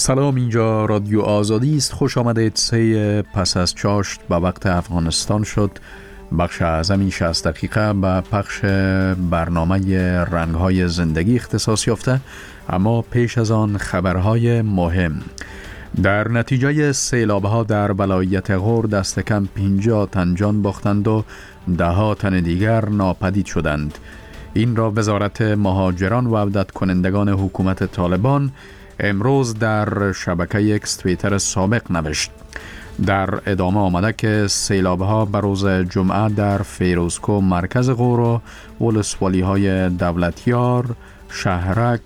سلام، اینجا رادیو آزادی است. خوش آمدید. سه پس از چاشت به وقت افغانستان شد. بخش اعظمی 60 دقیقه به پخش برنامه رنگ‌های زندگی اختصاص یافته، اما پیش از آن خبرهای مهم. در نتیجه سیلاب‌ها در ولایت غور دست کم 50 تن جان باختند و 10 تن دیگر ناپدید شدند. این را وزارت مهاجران و عودت کنندگان حکومت طالبان امروز در شبکه اکس توییتر سابق نوشت. در ادامه آمده که سیلاب‌ها به روز جمعه در فیروزکو مرکز غور و ولسوالی‌های دولتیار، شهرک،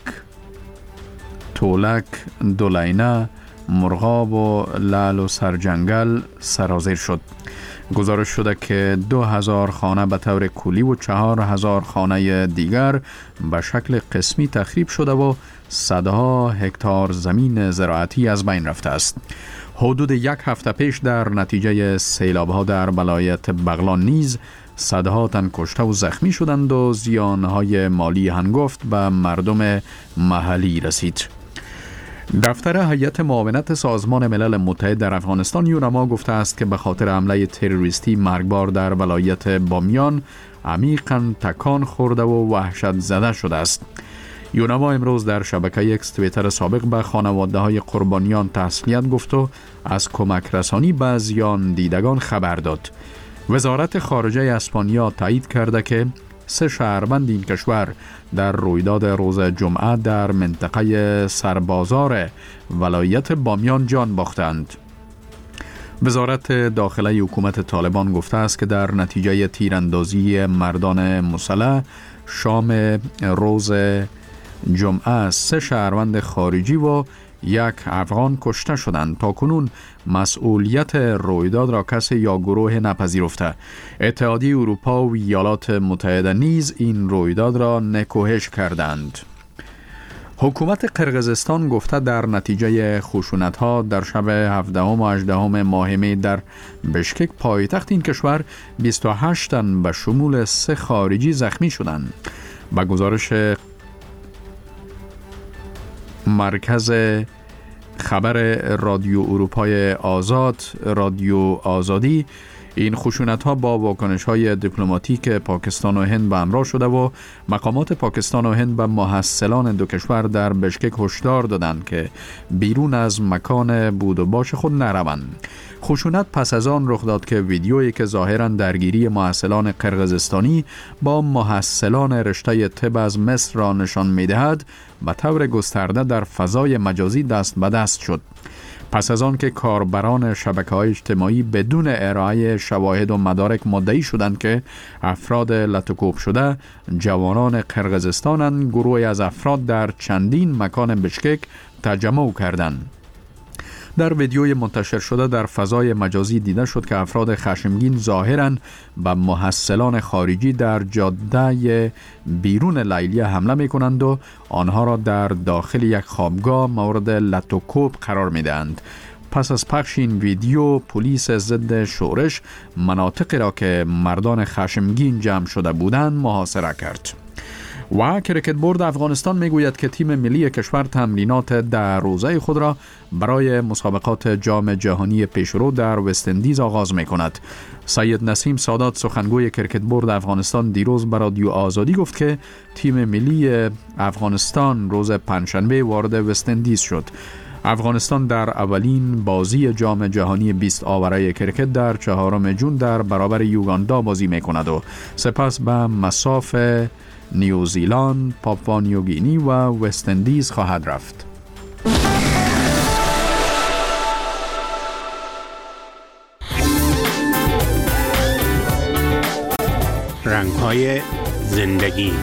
تولک، دولینه، مرغاب و لعل و سرجنگل سرازیر شد. گزارش شده که 2000 خانه به طور کلی و 4000 خانه دیگر به شکل قسمی تخریب شده و صدها هکتار زمین زراعتی از بین رفته است. حدود یک هفته پیش در نتیجه سیلاب‌ها در ولایت بغلان نیز صدها تن کشته و زخمی شدند و زیانهای مالی هنگفت به مردم محلی رسید. دفتر هیئت معاونت سازمان ملل متحد در افغانستان یونما گفته است که به خاطر حمله تروریستی مرگبار در ولایت بامیان عمیقاً تکان خورده و وحشت زده شده است. یونما امروز در شبکه اکس توییتر سابق به خانواده‌های قربانیان تسلیت گفت و از کمک رسانی به زیان دیدگان خبر داد. وزارت خارجه اسپانیا تایید کرده که 3 شهروند این کشور در رویداد روز جمعه در منطقه سربازار ولایت بامیان جان باختند. وزارت داخله حکومت طالبان گفته است که در نتیجه تیراندازی مردان مسلح شام روز جمعه 3 شهروند خارجی و 1 افغان کشته شدند. تاکنون مسئولیت رویداد را کسی یا گروه نپذیرفته. اتحادیه اروپا و ایالات متحده نیز این رویداد را نکوهش کردند. حکومت قرقیزستان گفته در نتیجه خشونت‌ها در شب 17 و 18 ماه می در بشکک پایتخت این کشور 28 تن به شمول 3 خارجی زخمی شدند. با گزارش مرکز خبر رادیو اروپای آزاد، رادیو آزادی، این خشونت‌ها با واکنش‌های دیپلماتیک پاکستان و هند به همراه شده و مقامات پاکستان و هند به محصلان دو کشور در بشکک هشدار دادند که بیرون از مکان بود و باش خود نروند. خشونت پس از آن رخ داد که ویدیویی که ظاهراً درگیری محصلان قرقیزستانی با محصلان رشته طب از مصر را نشان می‌دهد به طور گسترده در فضای مجازی دست به دست شد. پس از آن که کاربران شبکه‌های اجتماعی بدون ارائه شواهد و مدارک مدعی شدند که افراد لطوکوب شده جوانان قرقیزستانند، گروهی از افراد در چندین مکان بشکک تجمع کردند. در ویدیوی منتشر شده در فضای مجازی دیده شد که افراد خشمگین ظاهراً به محصلان خارجی در جاده بیرون لیلیه حمله می کنند و آنها را در داخل یک خوابگاه مورد لطوکوب قرار می دهند. پس از پخش این ویدیو، پلیس ضد شورش مناطقی را که مردان خشمگین جمع شده بودند محاصره کرد. و کرکت بورد افغانستان میگوید که تیم ملی کشور تمرینات 10 روزه خود را برای مسابقات جام جهانی پیشرو در وست اندیز آغاز می کند. سید نسیم سادات سخنگوی کرکت بورد افغانستان دیروز به رادیو آزادی گفت که تیم ملی افغانستان روز پنجشنبه وارد وست اندیز شد. افغانستان در اولین بازی جام جهانی 20 آوره کرکت در 4 جون در برابر یوگاندا بازی می کند و سپس به مصاف نیوزیلند، پاپوا نیوگینی و وست اندیز خواهد رفت. رنگ‌های زندگی.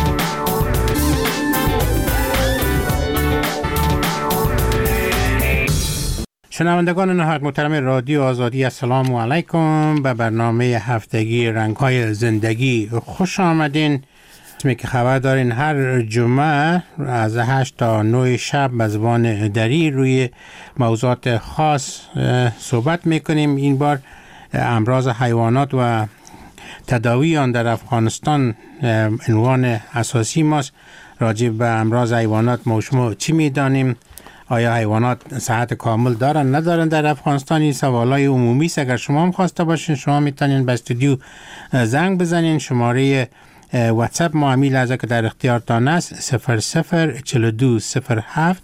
شنوندگان نهایت محترم رادیو آزادی، السلام علیکم. به برنامه هفتگی رنگ‌های زندگی خوش آمدین. اسمی که خبر دارین هر جمعه از 8 تا 9 شب به زبان دری روی موضوعات خاص صحبت میکنیم. این بار امراض حیوانات و تداوی آن در افغانستان عنوان اساسی ماست. راجع به امراض حیوانات ما شما چی میدانیم؟ آیا حیوانات صحت کامل دارن ندارن در افغانستان؟ این سوالای عمومی است. اگر شما هم خواسته باشین شما میتونین به استودیو زنگ بزنین. شماره واتساپ ما همین لحظه که در اختیارتان است 004207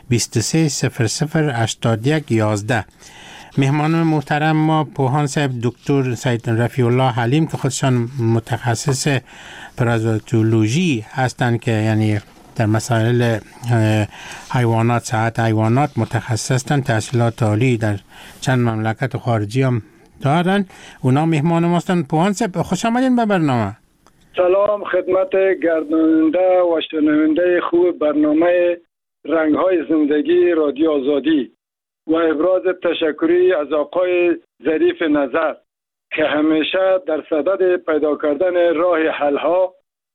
23008111. مهمان محترم ما پوهان صاحب دکتر سید رفیع الله حلیم که خودشان متخصص پرازیتولوژی هستند که یعنی در مسائل حیوانات، صحت حیوانات متخصص هستند، تحصیلات عالی در چند مملکت خارجی هم دارن. اونا مهمان ما هستند. پوهان صاحب خوش آمدین به برنامه. سلام خدمت گرداننده و شنونده خوب برنامه رنگ‌های زندگی رادیو آزادی و ابراز تشکری از آقای ظریف نظر که همیشه در صدد پیدا کردن راه حل‌ها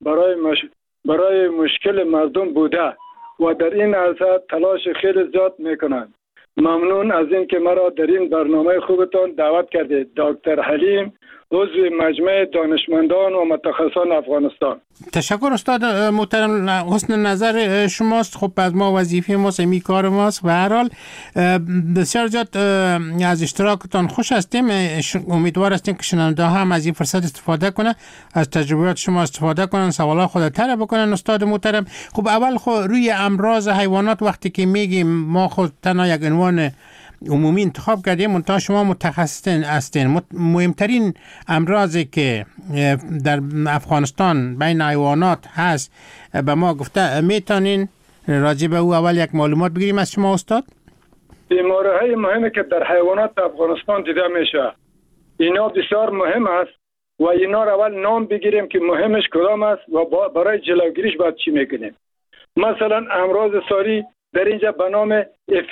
برای مشکل مردم بوده و در این عرصه تلاش خیلی زیاد میکنند. ممنون از این که مرا در این برنامه خوبتان دعوت کردید. دکتر حلیم، عضو مجمع دانشمندان و متخصصان افغانستان. تشکر استاد محترم، حسن نظر شماست. خب از ما وظیفه ماست، می کار ماست. به هر حال بسیار زیاد از اشتراکتان خوش هستیم. امیدوار هستیم که شنونده هم از این فرصت استفاده کنه، از تجربیات شما استفاده کنن، سوالات خود طرح بکنن. استاد محترم، خب اول خود روی امراض حیوانات وقتی که میگیم ما خود تنها یک عنوان عمومی انتخاب کردیم، منتها شما متخصص هستین. مهمترین امراضی که در افغانستان بین حیوانات هست به ما گفته، میتونین راجع به او اول یک معلومات بگیریم از شما استاد؟ بیماری‌های مهمی که در حیوانات افغانستان دیده میشه اینا بسیار مهم است و اینا را اول نام بگیریم که مهمش کدام است و برای جلوگیریش باید چی میکنیم. مثلا امراض ساری در اینجا به نام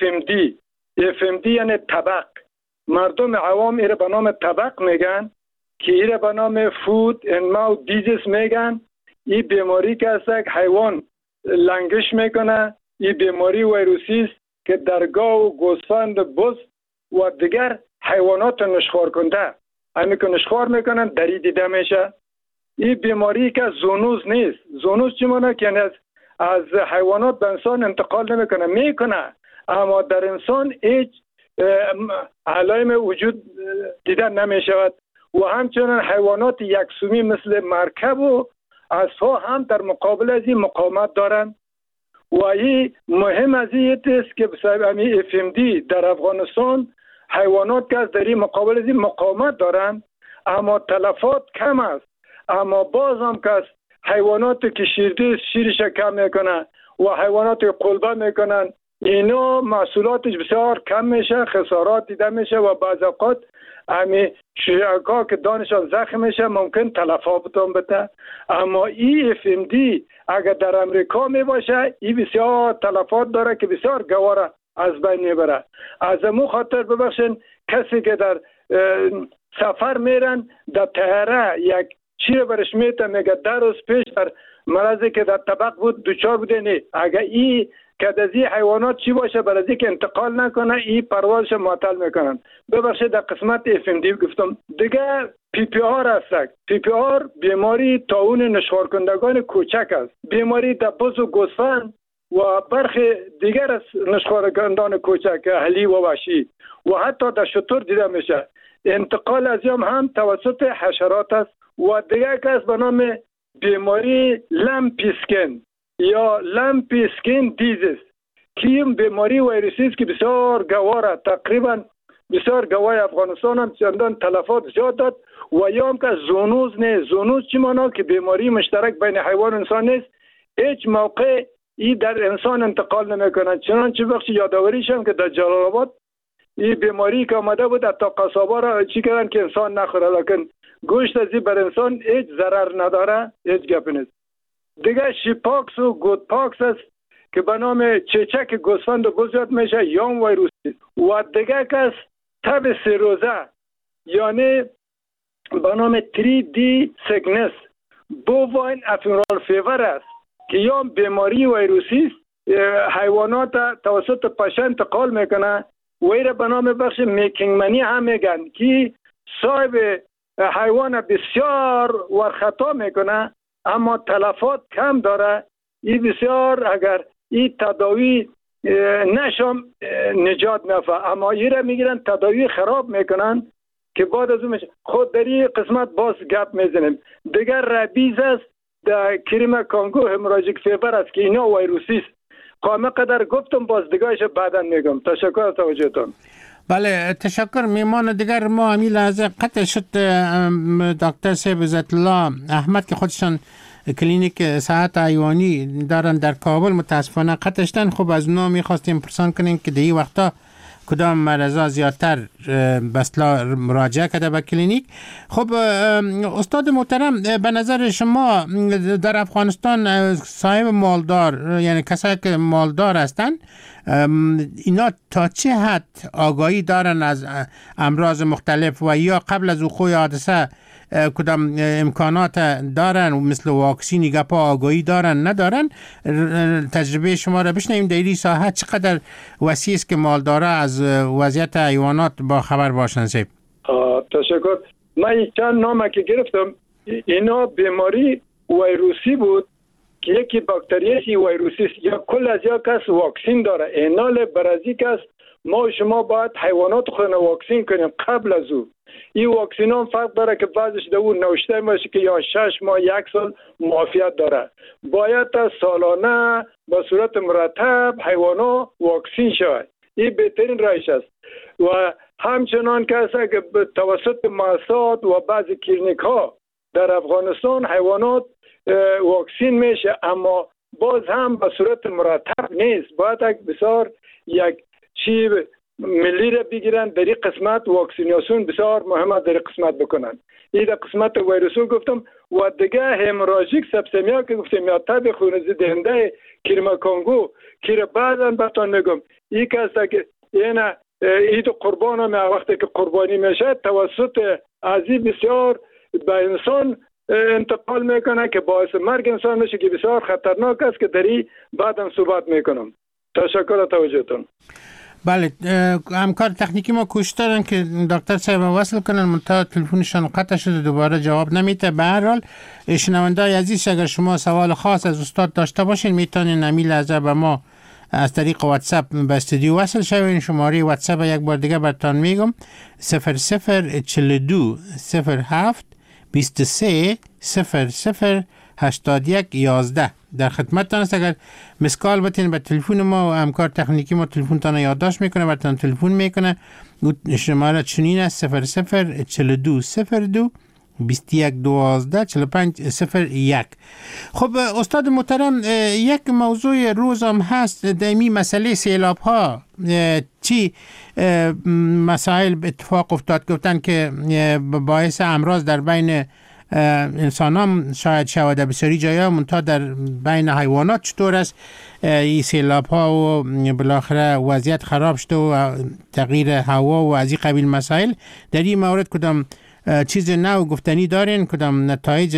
FMD یعنی طبق. مردم عوام ایره به نام طبق میگن که ایره به نام فود and mouth disease میگن. این بیماری که است حیوان لنگش میکنه. این بیماری ویروسی است که در گاو و گوسفند بز و دیگر حیوانات نشخوار کننده همین که نشخوار میکنن دری دیده میشه. این بیماری که زونوز نیست. زونوز چی معنی که از حیوانات به انسان انتقال میکنه اما در انسان هیچ علائم وجود دیده نمی شود و همچنین حیوانات یکسومی مثل مرکب و اسب‌ها هم در مقابل از این مقاومت دارند و این مهم از این است که بسبب همین FMD در افغانستان حیوانات که در این مقابل از این مقاومت دارند اما تلفات کم است. اما باز هم که حیوانات که شیرش کم میکنه و حیوانات که قلبه میکنن اینا محصولاتش بسیار کم میشه، خسارات دیده میشه و بعض اوقات همین شیرکا که دانشان زخم میشه ممکن تلفات بتون بده. اما این FMD اگر در امریکا می باشه این بسیار تلفات داره که بسیار گواره از بین میبره. از امو خاطر ببخشین کسی که در سفر میرن در طیاره یک چیره برش میته میگه 10 روز پیش در مرضی که در طبق بود دوچار بوده نه اگر این که از این حیوانات چی باشه برای که انتقال نکنه این پروازش معطل میکنن. ببخشید در قسمت FMD گفتم. دیگه PPR است. PPR بیماری طاعون نشخوار کنندگان کوچک است. بیماری در بز و گوسفند و برخی دیگر از نشخوار کنندگان کوچک اهلی و وحشی و حتی در شتر دیده میشه. انتقال از هم توسط حشرات است و دیگر که است به نام بیماری لمپی اسکین یا لمپی اسکین دیزیز که این بیماری ویروسی است که بسیار گواره. تقریبا بسیار گواه افغانستان هم چندان تلفات زیاد داد و یا هم که زونوز نیست. زونوز چی معنی که بیماری مشترک بین حیوان و انسان نیست، هیچ موقع این در انسان انتقال نمیکنه. چنانچه بخش یادآوریش هم که در جلال آباد این بیماری که آمده بود حتی قصابا را چی کردن که انسان نخوره، لکن گوشت از این بر انسان هیچ ضرر نداره، هیچ گپ نیست. دیگه شیپاکس و گود پاکس است که به نام چیچک گوسفند و بز یاد میشه یام ویروسی و دیگه که تب سیروزه یعنی به نام 3D سیکنس بوواین افیرال فیور است که یام بیماری ویروسی است. حیوانات توسط پشه انتقال میکنه و ایره به نام بخش میکینگ منی هم میگن که صاحب حیوان بسیار ورخطا میکنه اما تلفات کم داره. این بسیار اگر این تداوی نشام نجات نفع، اما ایره میگیرن تداوی خراب میکنن که بعد از اون خود در این قسمت باز گپ میزنیم. دیگر ربیز است، در کریم کانگو هموراژیک فیبر است که اینا ویروسی است. قامه قدر گفتم، باز دیگرش بعداً میگم. تشکر از توجهتون. بله تشکر. میمان دیگر ما همین لحظه قطع شد دکتر صاحب عزت الله احمد که خودشان کلینیک صحت حیوانی دارن در کابل، متاسفانه قطع شدن. خب از اونا میخواستیم پرسان کنیم که در این وقتا کدام مریضا زیادتر بسلا مراجعه کرده به کلینیک. خب استاد محترم، به نظر شما در افغانستان صاحب مالدار، یعنی کسایی که مالدار هستن، اینا تا چه حد آگاهی دارن از امراض مختلف و یا قبل از وقوع حادثه کدام امکانات دارن و مثل واکسینی گپا آگاهی دارن ندارن؟ تجربه شما را بشنویم در این ساحه چقدر وسیع است که مالدارا از وضعیت حیوانات با خبر باشن. سیب تشکر. من چند نامه که گرفتم، اینا بیماری ویروسی بود که یکی باکتریایی ویروسی است، یا کل از یا کس واکسین داره. اینال برازی کس ما شما باید حیوانات خود واکسین کنیم قبل از او. این واکسین هم فرق داره که بعضش در اون نوشته باشه که یا 6 ماه 1 سال معافیت داره. باید تا سالانه به صورت مرتب حیوانات واکسین شود. این بهترین روش است. و همچنان که توسط مؤسسات و بعضی کلینیک ها در افغانستان حیوانات واکسین میشه، اما باز هم به صورت مرتب نیست. باید بسیار یک چی ملی را بگیرن در این قسمت. واکسیناسیون بسیار مهم است در این قسمت بکنن. این در قسمت ویروسو گفتم. و دیگه هموراژیک سپسیمیا که گفتم یا تب خونریزی دهنده کریم کانگو که بعداً بهتون میگم، این کسی که اینا عید قربان هم وقتی که قربانی میشه توسط ازی بسیار به انسان انتقال میکنه که باعث مرگ انسان میشه که بسیار خطرناک است که دری بعدم صحبت میکنم. تشکر از توجهتون. بله همکار تکنیکی ما کوشش دارن که دکتر صاحب وصل کنن، منتها تلفنشان قطع شده، دوباره جواب نمیده. به هر حال شنونده‌های عزیز، اگر شما سوال خاص از استاد داشته باشین میتونین همین لحظه به ما از طریق واتساپ به استودیو وصل شوین. شماره واتساپ یک بار دیگه براتون میگم 0042 07 23 00 81 11. در خدمتتان است. اگر مسکال بتین به تلفن ما و همکار تکنیکی ما تلفنتان یادداشت میکنه، براتون تلفن میکنه. شماره چنین است 0042 02 21 12 45 01. خب استاد محترم، یک موضوع روز هم هست دائمی مسئله سیلاب ها. چی مسائل اتفاق افتاد گفتن که باعث امراض در بین انسان هم شاید شود، بسیاری جایا منتها در بین حیوانات چطور است؟ این سیلاب ها و بالاخره وضعیت خراب شده و تغییر هوا و از این قبیل مسائل. در این مورد کدام چیز نو گفتنی دارین؟ کدام نتایج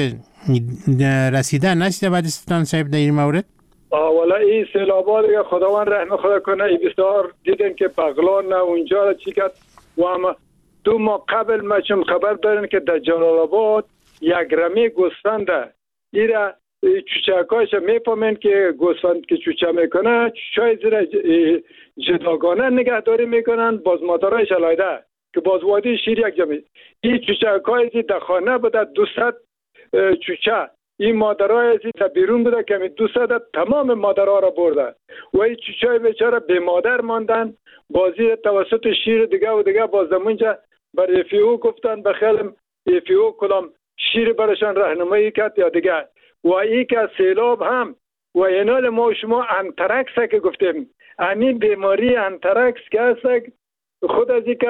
رسیده نشده بعد استان صاحب در این مورد؟ والا این سیلاب ها دیگه خداوند رحم خدا کنه. این بسیار دیدن که بغلان نه اونجا را چی کرد. و اما 2 ماه قبل ما چون خبر دارن که در جلال آباد یک رمی گوسفنده ایره چوچکایش میفهمن که گوسفند که چوچه میکنه چوچای زیر جداگانه نگهداری میکنن، باز مادرایش علایده که باز وادی شیر یک جمعی. این چوچکایش در خانه بوده 200 چوچه، این مادرای در بیرون بوده که 200 تمام مادرها را برده و این چوچای بیچاره بی مادر ماندن. بازی توسط شیر دیگه و دیگه باز دمونجا بر افیو گفتن بخیلم افیو کلام شیر برشان راهنمایی کرد یا دیگه. و ای که سیلاب هم و اینال ما شما انترکس که گفتیم، همین بیماری انترکس که هست خود از این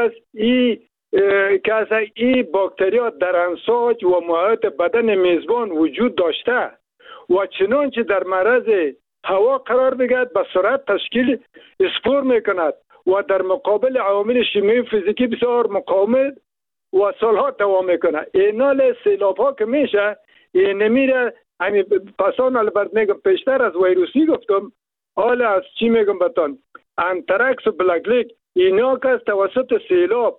که از این باکتریا در انساج و محیط بدن میزبان وجود داشته و چنانچه در معرض هوا قرار بگیرد به سرعت تشکیل اسپور میکند و در مقابل عوامل شیمیایی و فیزیکی بسیار مقاومت و سالها دوام میکنه. اینال سیلاب ها که میشه این نمیره همین پسان البته میگم پیشتر از ویروسی گفتم، حالا از چی میگم بتان انترکس و بلگلیک اینا که توسط سیلاب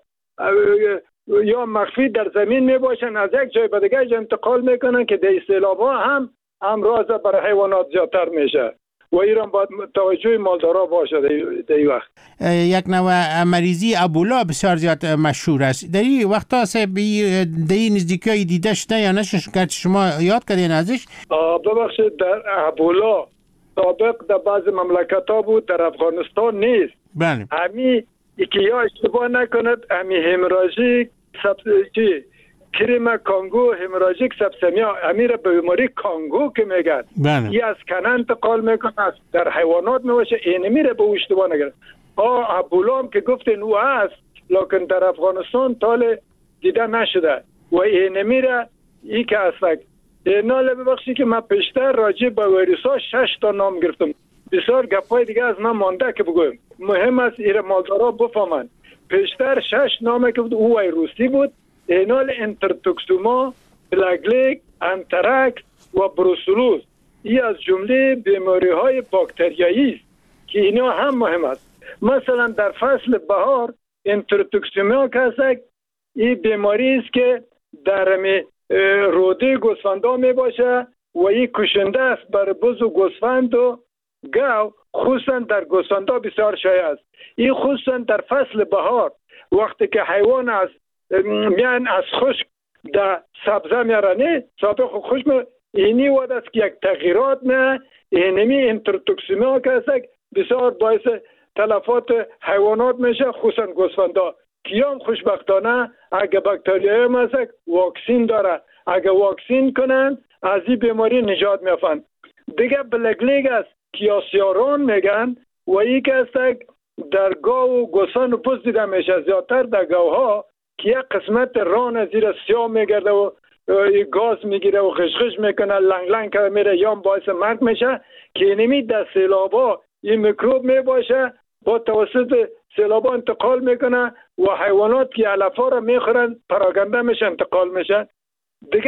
یا مخفی در زمین میباشن از یک جای به دیگه انتقال میکنن که در سیلاب ها هم امراض برای حیوانات زیادتر میشه و ایران باید توجه مالدارا باشه در این وقت. یک نوع مریضی ابولا بسیار زیاد مشهور است. در این وقتا در این نزدیکی دیده شده یا نشش که شما یاد کردین ازش؟ ببخشید، در ابولا سابق در بعض مملکت ها بود، در افغانستان نیست. بله. همی که یا اشتباه نکند، همی همراژیک کریم کانگو، همراژیک سبسمیا، همی را به بیماری کانگو که میگن. بله. ای از کنن انتقال میکنه، در حیوانات میباشه، اینمی را به اشتباه نگرد. ابولا هم که گفتین او هست، لکن در افغانستان تال دیده نشده و اینمی را ای که هست. ایناله ببخشی که من پیشتر راجع به ویروس ها 6 تا نام گرفتم. بسیار گپای دیگه از من مانده که بگویم. مهم است ایره مالدارا بفهمن. پیشتر 6 نامه که بود او ویروسی بود. اینال انترتوکسوما، پلاگلیک، انتراکس و بروسلوز. ای از جمله بیماری های باکتریایی است که اینا هم مهم است. مثلا در فصل بهار انترتوکسوما که هست، این بیماری است که در روده گوسفندا می باشه و این کشنده است بر بز و گوسفند و گاو، خصوصا در گوسفندا بسیار شایع است. این خصوصا در فصل بهار وقتی که حیوان از میان از خشک در سبزه میارنه، سابق خشک اینی وقت است که یک تغییرات نه، اینمی انترتوکسوما که است بسیار باعث تلفات حیوانات میشه، خصوصا گوسفندا. کیام خوشبختانه اگه باکتریای مزک واکسین داره، اگه واکسین کنن از این بیماری نجات میافن. دیگه بلگلیگ است که آسیاران میگن و ای که است در گاو و گوسفند و بز دیده میشه، زیادتر در گاوها که یک قسمت ران از زیر سیاه میگرده و گاز میگیره و غشغش میکنه، لنگ لنگ که میره، یا باعث مرگ میشه که اینمی در سیلابا این میکروب میباشه، با توسط سیلابا انتقال میکنه و حیوانات که علفا را میخورن پراگنده میشه، انتقال میشه. دیگه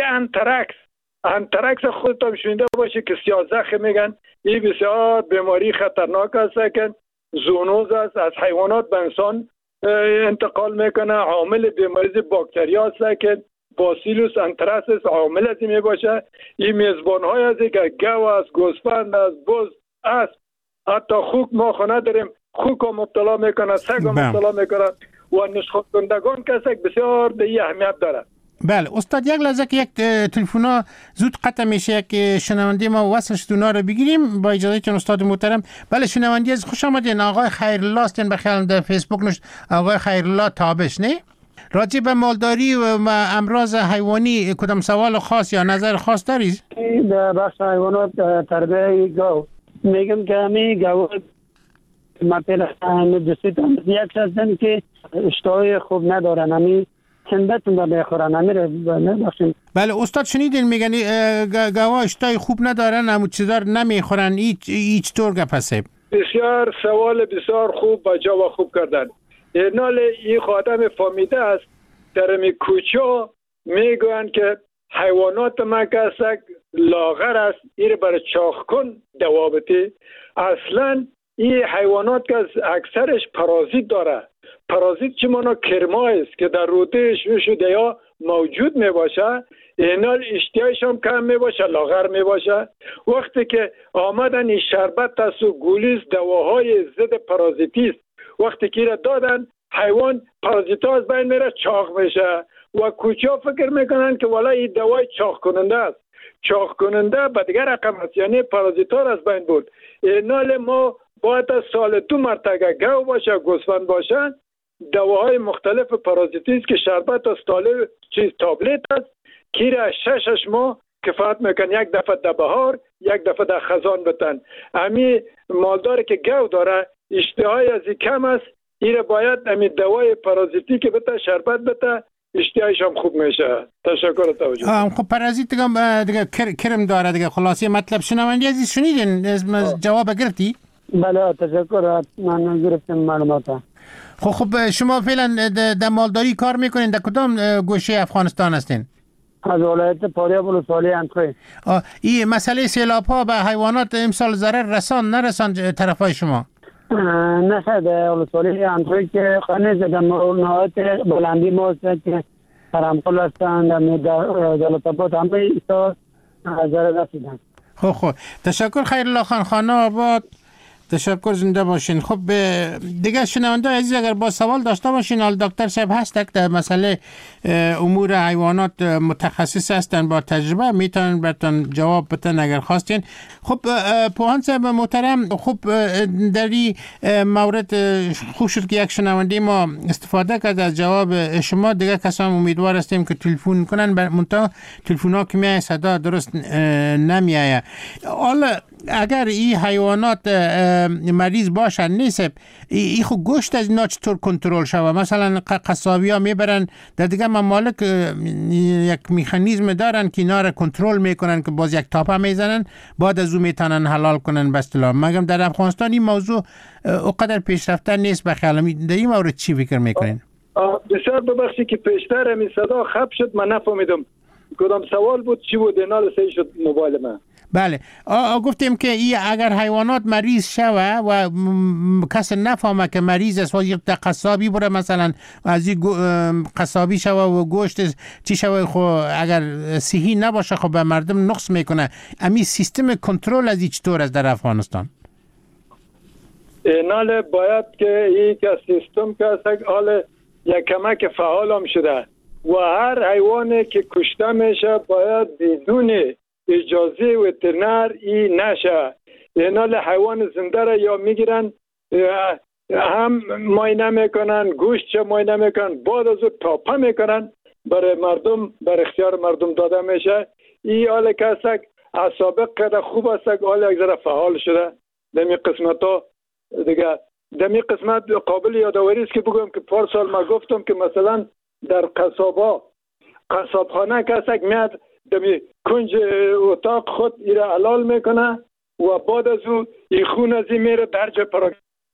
انترکس خودتان شنیده باشه که سیاه‌زخ میگن. این بسیار بیماری خطرناک است که زونوز است، از حیوانات به انسان انتقال میکنه. عامل بیماری باکتریا است که باسیلوس انتراسس عامل از این میباشه. این میزبان های از که گاو است، گوسفند است، بز است، حتی خوک ما خانه داریم، خوک ها مبتلا میکنه، سگ ها مبتلا میکنه و نسخه کنندگان کسی بسیار به اهمیت داره. بله استاد، یک لحظه که یک تلفن زود قطع میشه که شنونده ما وصلش دونا رو بگیریم با اجازهتون استاد محترم. بله شنونده از خوش آمدین. آقای خیرالله هستین، بخیال در فیسبوک نوشت آقای خیرالله تابش، نه؟ راجع به مالداری و امراض حیوانی کدام سوال خاص یا نظر خاص دارید؟ در بخش حیوانات تربیه گاو میگم که همی گاو مثلا نجسیتان یک هستن که اشتهای خوب ندارن، همی چندتون را بخورن، همی را نبخشین. بله استاد شنیدین میگن گاوا اشتهای خوب ندارن، همون چیزا نمیخورن، هیچ طور گپسه؟ بسیار سوال بسیار خوب با جواب خوب کردن. اینال این خادم فهمیده است در می کوچه میگوین که حیوانات ما که لاغر است، این برای چاخ کن دوابطی. اصلا این حیوانات که اکثرش پارازیت داره. پارازیت چی مانا کرمای است که در روده شده یا موجود می باشه. اینال اشتیایش هم کم می باشه، لاغر می باشه. وقتی که آمدن این شربت است و گولیز دواهای ضد پارازیتی است، وقتی که را دادن حیوان پارازیتا از بین میره، چاق میشه و کوچا فکر میکنن که والا این دوای چاق کننده است. چاق کننده به دیگر رقم است، یعنی پارازیتا از بین بود. اینال ما باید سال 2 مرتبه گاو باشه، گوسفند باشه، دواهای مختلف پارازیتی است که شربت است، تابلت است که را 6 ماه کفایت میکن. یک دفعه در بهار، یک دفعه در خزان بتن. امی مالداری که گاو داره اشتهای از کم است، این باید امی دوای پارازیتی که بته، شربت بته، اشتهایش هم خوب میشه. تشکر توجه. خب پارازیت دیگه کرم داره دیگه. خلاصه مطلب شنوندی عزیز شنیدین؟ جواب گرفتی؟ بله تشکر، من گرفتم معلومات. خب شما فعلا در مالداری کار میکنین؟ در کدام گوشه افغانستان هستین؟ از ولایت فاریاب ولسوالی انتخی. این مسئله سیلاب ها به حیوانات امسال ضرر نرسان طرفای شما؟ نه خیلی ولسوالی انتخی که خانه در نهایت بلندی ما هست که فرامقل هستند، در جلالت آباد همه ایسا ضرر رسیدن. خب تشکر خیرالله خان، خانه آباد. تشکر، زنده باشین. خب دیگه شنونده عزیز اگر با سوال داشته باشین، حال دکتر صاحب هست در مسئله امور حیوانات متخصص هستن با تجربه، میتونن براتون جواب بدن اگر خواستین. خب پوهان صاحب محترم، خب در این مورد خوب شد که یک شنونده ما استفاده کرد از جواب شما. دیگه کسان امیدوار هستیم که تلفن کنن، منتها تلفن ها که میای صدا درست نمیایه. حالا اگر این حیوانات مریض باشن نیست، این خود گوشت از اینا چطور کنترل شوه؟ مثلا قصابی ها میبرن در دیگه ممالک یک مکانیزم دارن که اینا را کنترل میکنن که باز یک تاپه میزنن، بعد از او میتونن حلال کنن به اصطلاح. مگم در افغانستان این موضوع اونقدر پیشرفته نیست. بخیال در این مورد چی فکر میکنین؟ بسیار ببخشید که پیشتر همین صدا خب شد، من نفهمیدم کدام سوال بود، چی بود؟ اینا صحیح شد موبایل من. بله، گفتیم که این اگر حیوانات مریض شوه و کسی نفهمه که مریض است و یک قصابی بره مثلا از این قصابی شوه و گوشت چی شوه، خب اگر صحی نباشه خب به مردم نقص میکنه. امی سیستم کنترل از این چطور است در افغانستان؟ اینال باید که یک سیستم که است حال یک کمک فعال هم شده و هر حیوانی که کشته میشه باید بدون اجازه وترنر ای نشه. اینال حیوان زنده را یا میگیرن هم معاینه میکنن، گوشت معاینه میکنن، بعد از او تاپه میکنن برای مردم، بر اختیار مردم داده میشه. این حال کسک سابق کرده خوب است، حال یک ذره فعال شده دمی قسمت ها دیگه. دمی قسمت قابل یادآوری است که بگم که پارسال ما گفتم که مثلا در قصابخانه کسک میاد دمی کنج اتاق خود ایره حلال میکنه و بعد از او این خون از این میره در جا پراک.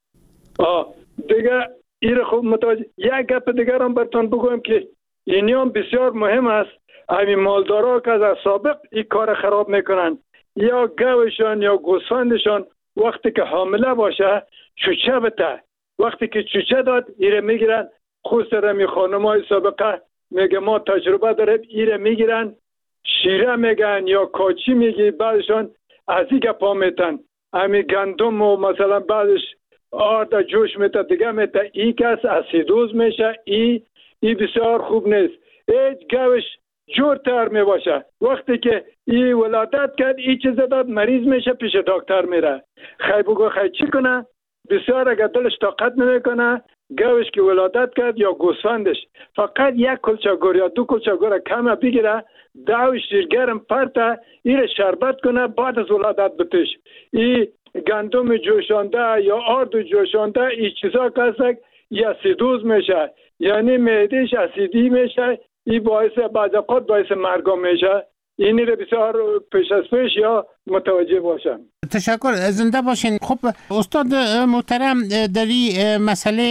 دیگه ایره خوب متوجه. یک گپ دیگر هم براتون بگویم که اینی هم بسیار مهم است. همین مالدارا که از سابق این کار خراب میکنن، یا گوشان یا گوسفندشان وقتی که حامله باشه چوچه بده، وقتی که چوچه داد ایره میگیرن. خود رمی خانمای سابقه میگه ما تجربه داریم، ایره میگیرن شیره میگن یا کاچی میگی، بعدشان از این گپا میتن همین گندم و مثلا بعدش آرد جوش میته دیگه میته. ای کس اسیدوز میشه. ای بسیار خوب نیست. هیچ گوش جورتر میباشه. وقتی که ای ولادت کرد ای چیز داد مریض میشه، پیش دکتر میره. خیلی بگو خیلی چی کنه؟ بسیار اگر دلش طاقت نمیکنه گوش که ولادت کرد یا گوسفندش فقط یک کلچه‌گور یا دو کلچه‌گور کم بگیره، داو شیرگرم پرته ایره شربت کنه، بعد از ولادت بتش. ای گندم جوشانده یا آرد جوشانده ای چیزا کسک ای اسیدوز میشه، یعنی معدهش اسیدی میشه. ای باعث بعض اوقات باعث مرگ میشه. اینی رو بسیار پیش از پیش یا متوجه باشن. تشکر، زنده باشین. خب استاد محترم، در این مسئله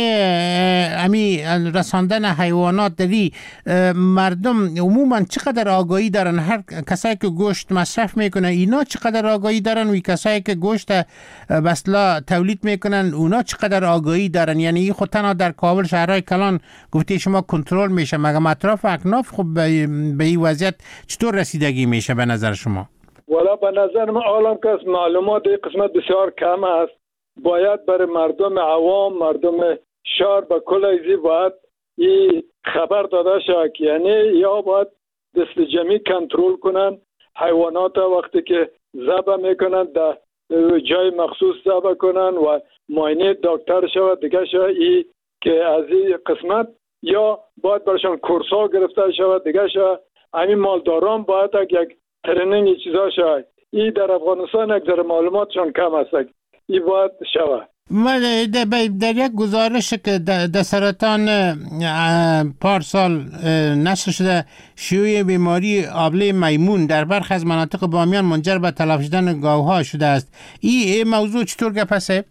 امی رساندن حیوانات در این مردم عموما چقدر آگاهی دارن؟ هر کسایی که گوشت مصرف میکنه اینا چقدر آگاهی دارن و کسایی که گوشت بسلا تولید میکنن اونا چقدر آگاهی دارن؟ یعنی این خود تنها در کابل شهرهای کلان گفتی شما کنترل میشه، مگه اطراف اکناف خب به این وضعیت چطور رسیدگی میشه به نظر شما؟ والا به نظر من عالم که معلومات این قسمت بسیار کم است. باید برای مردم عوام، مردم شهر به کل ایزی باید این خبر داده شد، یعنی یا باید دست جمعی کنترل کنن حیوانات وقتی که ذبح میکنن در جای مخصوص ذبح کنن و معاینه دکتر شود دیگه شود. ای که از این قسمت یا باید برشان کورسا گرفته شود دیگه شود. همین مالداران باید یک ترنینگ چیزا شد. این در افغانستان یک ذره معلوماتشان کم است. این باید شود. من در یک گزارش که در سرطان پارسال نشر شده، شیوع بیماری آبله میمون در برخی از مناطق بامیان منجر به تلف شدن گاوها شده است. این موضوع چطور گپسه؟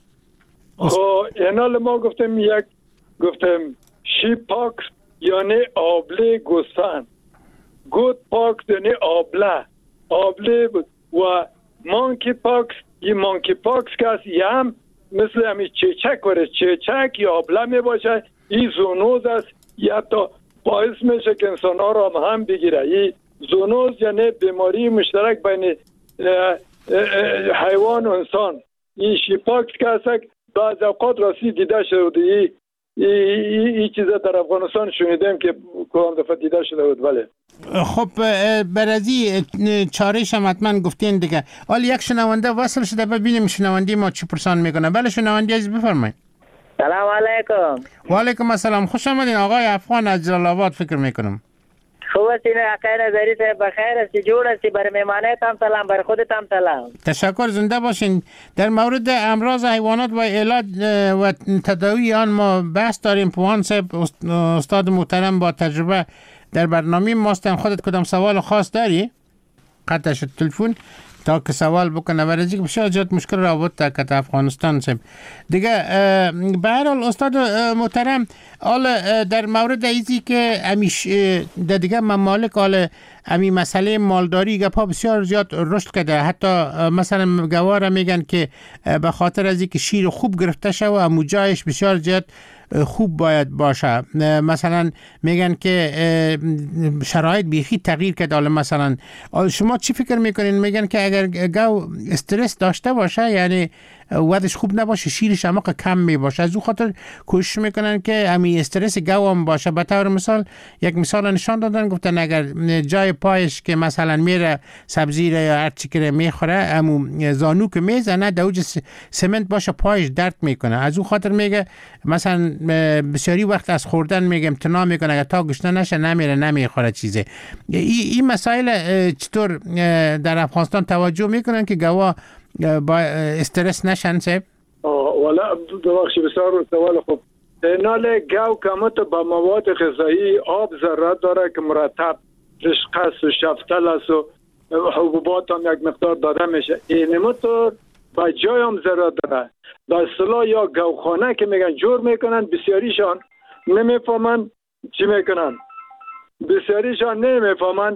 اینال ما گفتم شیپ پاکس یعنی آبله گوسفند، گوت پاکس یعنی آبله و مانکی پاکس. این مانکی پاکس که است یه هم مثل همی چیچک وره، چیچک یا آبله می باشه. این زونوز است، یا تا باعث میشه که انسان ها را هم بگیره. این زونوز یعنی بیماری مشترک بین حیوان و انسان این شیپاکس که هست بعض اوقات راستی دیده شده. این چیزا در افغانستان شنیدم که کدام دفعه دیده شده بود. بله. خب برازی چارهش هم حتما گفتین دیگه. حالا یک شنونده وصل شده، ببینیم شنونده ما چی پرسان میکنه. بله شنونده عزیز بفرمایید. سلام علیکم. و علیکم السلام. خوش آمدین آقای افغان از جلال آباد فکر میکنم. خوب هستین آقای نظری صاحب؟ بخیر هستی؟ جور هستی؟ برای مهمانت هم سلام، برای خودت هم سلام. تشکر، زنده باشین. در مورد امراض حیوانات و علاج و تداوی آن ما بحث داریم. پوان صاحب استاد محترم با تجربه در برنامه ماستن. خودت کدام سوال خاص داری؟ قطع شد تلفن تا که سوال بکنه برای که بسیار زیاد مشکل رابطه که افغانستان صاحب دیگه. به هر حال استاد محترم، حالا در مورد ایزی که امیش در دیگه ممالک حالا امی مسئله مالداری گپا بسیار زیاد رشد کرده. حتی مثلا گواره میگن که به خاطر از اینکه شیر خوب گرفته شده و امو جایش بسیار زیاد خوب باید باشه. مثلا میگن که شرایط بیخی تغییر کرده. حالا مثلا شما چی فکر میکنین؟ میگن که اگر گاو استرس داشته باشه یعنی وضعش خوب نباشه، شیرش هم کم می باشه. از اون خاطر کوشش میکنن که همین استرس گاو هم باشه. به طور مثال یک مثال نشان دادن، گفتن اگر جای پایش که مثلا میره سبزی یا هر چی که میخوره همون زانو که میزنه دوج سمنت باشه پایش درد میکنه. از اون خاطر میگه مثلا بسیاری وقت از خوردن میگه امتناع میکنه، اگر تا گشنه نشه نمیره نمیخوره چیزه. این مسائل چطور در افغانستان توجه میکنن که گاوا با استرس نشن صاحب؟ والا ببخشید بسیار سوال خوب. نال گاو کمت با مواد غذایی آب ضرورت داره که مرتب رشقه و شفتل است و حبوبات هم یک مقدار داده میشه. اینمطور با جای هم ضرورت داره. به اصطلاح یا گاوخانه که میگن جور میکنن، بسیاریشان نمیفهمن چی میکنن. بسیاریشان نمیفهمن.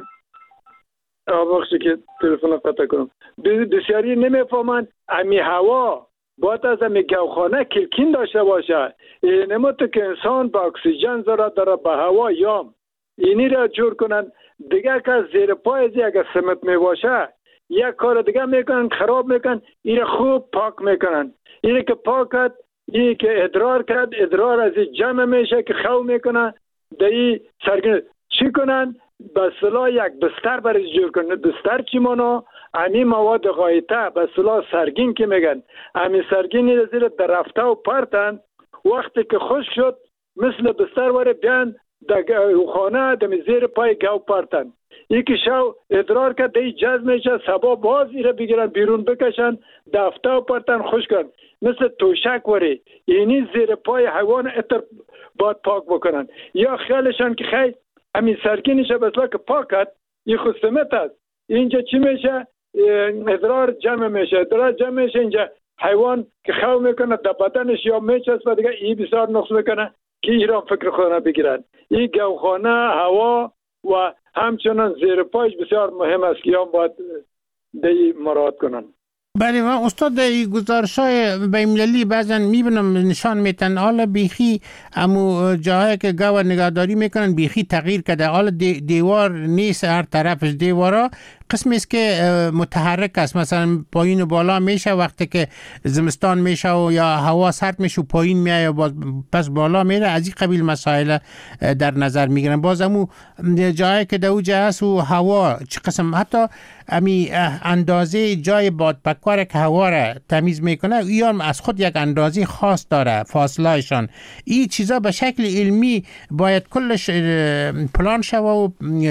بخشی که تلفن قطع کنم. بسیاری نمیفهمن امی هوا باید از امی گاوخانه کلکین داشته باشه. اینمطور که انسان با اکسیژن ضرورت داره به هوا یام اینی را جور کنن. دیگه که زیر پای اگر سمت می باشه یک کار دیگه میکنن، خراب میکنن. این خوب پاک میکنن. اینی که پاک کرد، اینی که ادرار کرد، ادرار از جمع میشه که خو میکنن دایی سرگن چی کنن؟ به صلاح یک بستر برای جور کنن. بستر چی مانا؟ امی مواد غایطه به صلاح سرگین که میگن. امی سرگینی را زیر در رفته و پرتن. وقتی که خشک شد مثل بستر واره بیان در خانه در زیر پای گاو پرتن. یکی شو ادرار که دی جذب میشه، سبا باز ایره بگیرن بیرون بکشن دفته و پرتن خوش کن مثل توشک وره. اینی زیر پای حیوان اتر باید پاک بکنن. یا خیالشان که خیلی همین سرگینشه بسلا که پاکت این خستمت است. اینجا چی میشه؟ ادرار جمع میشه. ادرار جمع میشه اینجا حیوان که خو میکنه در بدنش یا میچسبه و دیگه این بسیار نقص میکنه که ایران فکر خودنا بگیرن. این گاوخانه، هوا و همچنان زیر پایش بسیار مهم است که هم باید دی مراعات کنن. بله من استاد گزارش‌های بین‌المللی بعضا میبینم نشان میتن حالا بیخی امو جاهایی که گاو نگهداری میکنن بیخی تغییر کرده. حالا دیوار نیست هر طرفش، دیوارا قسمی است که متحرک است، مثلا پایین و بالا میشه وقتی که زمستان میشه و یا هوا سرد میشه و پایین میایه و پس بالا میره. از این قبیل مسائل در نظر میگیرن. باز امو جایی که دوجه هست و هوا چه قسم حتی امی اندازه جای بادپکوار که هوا را تمیز میکنه ایام از خود یک اندازه خاص داره فاصلهشان. این چیزا به شکل علمی باید کلش پلان شوه و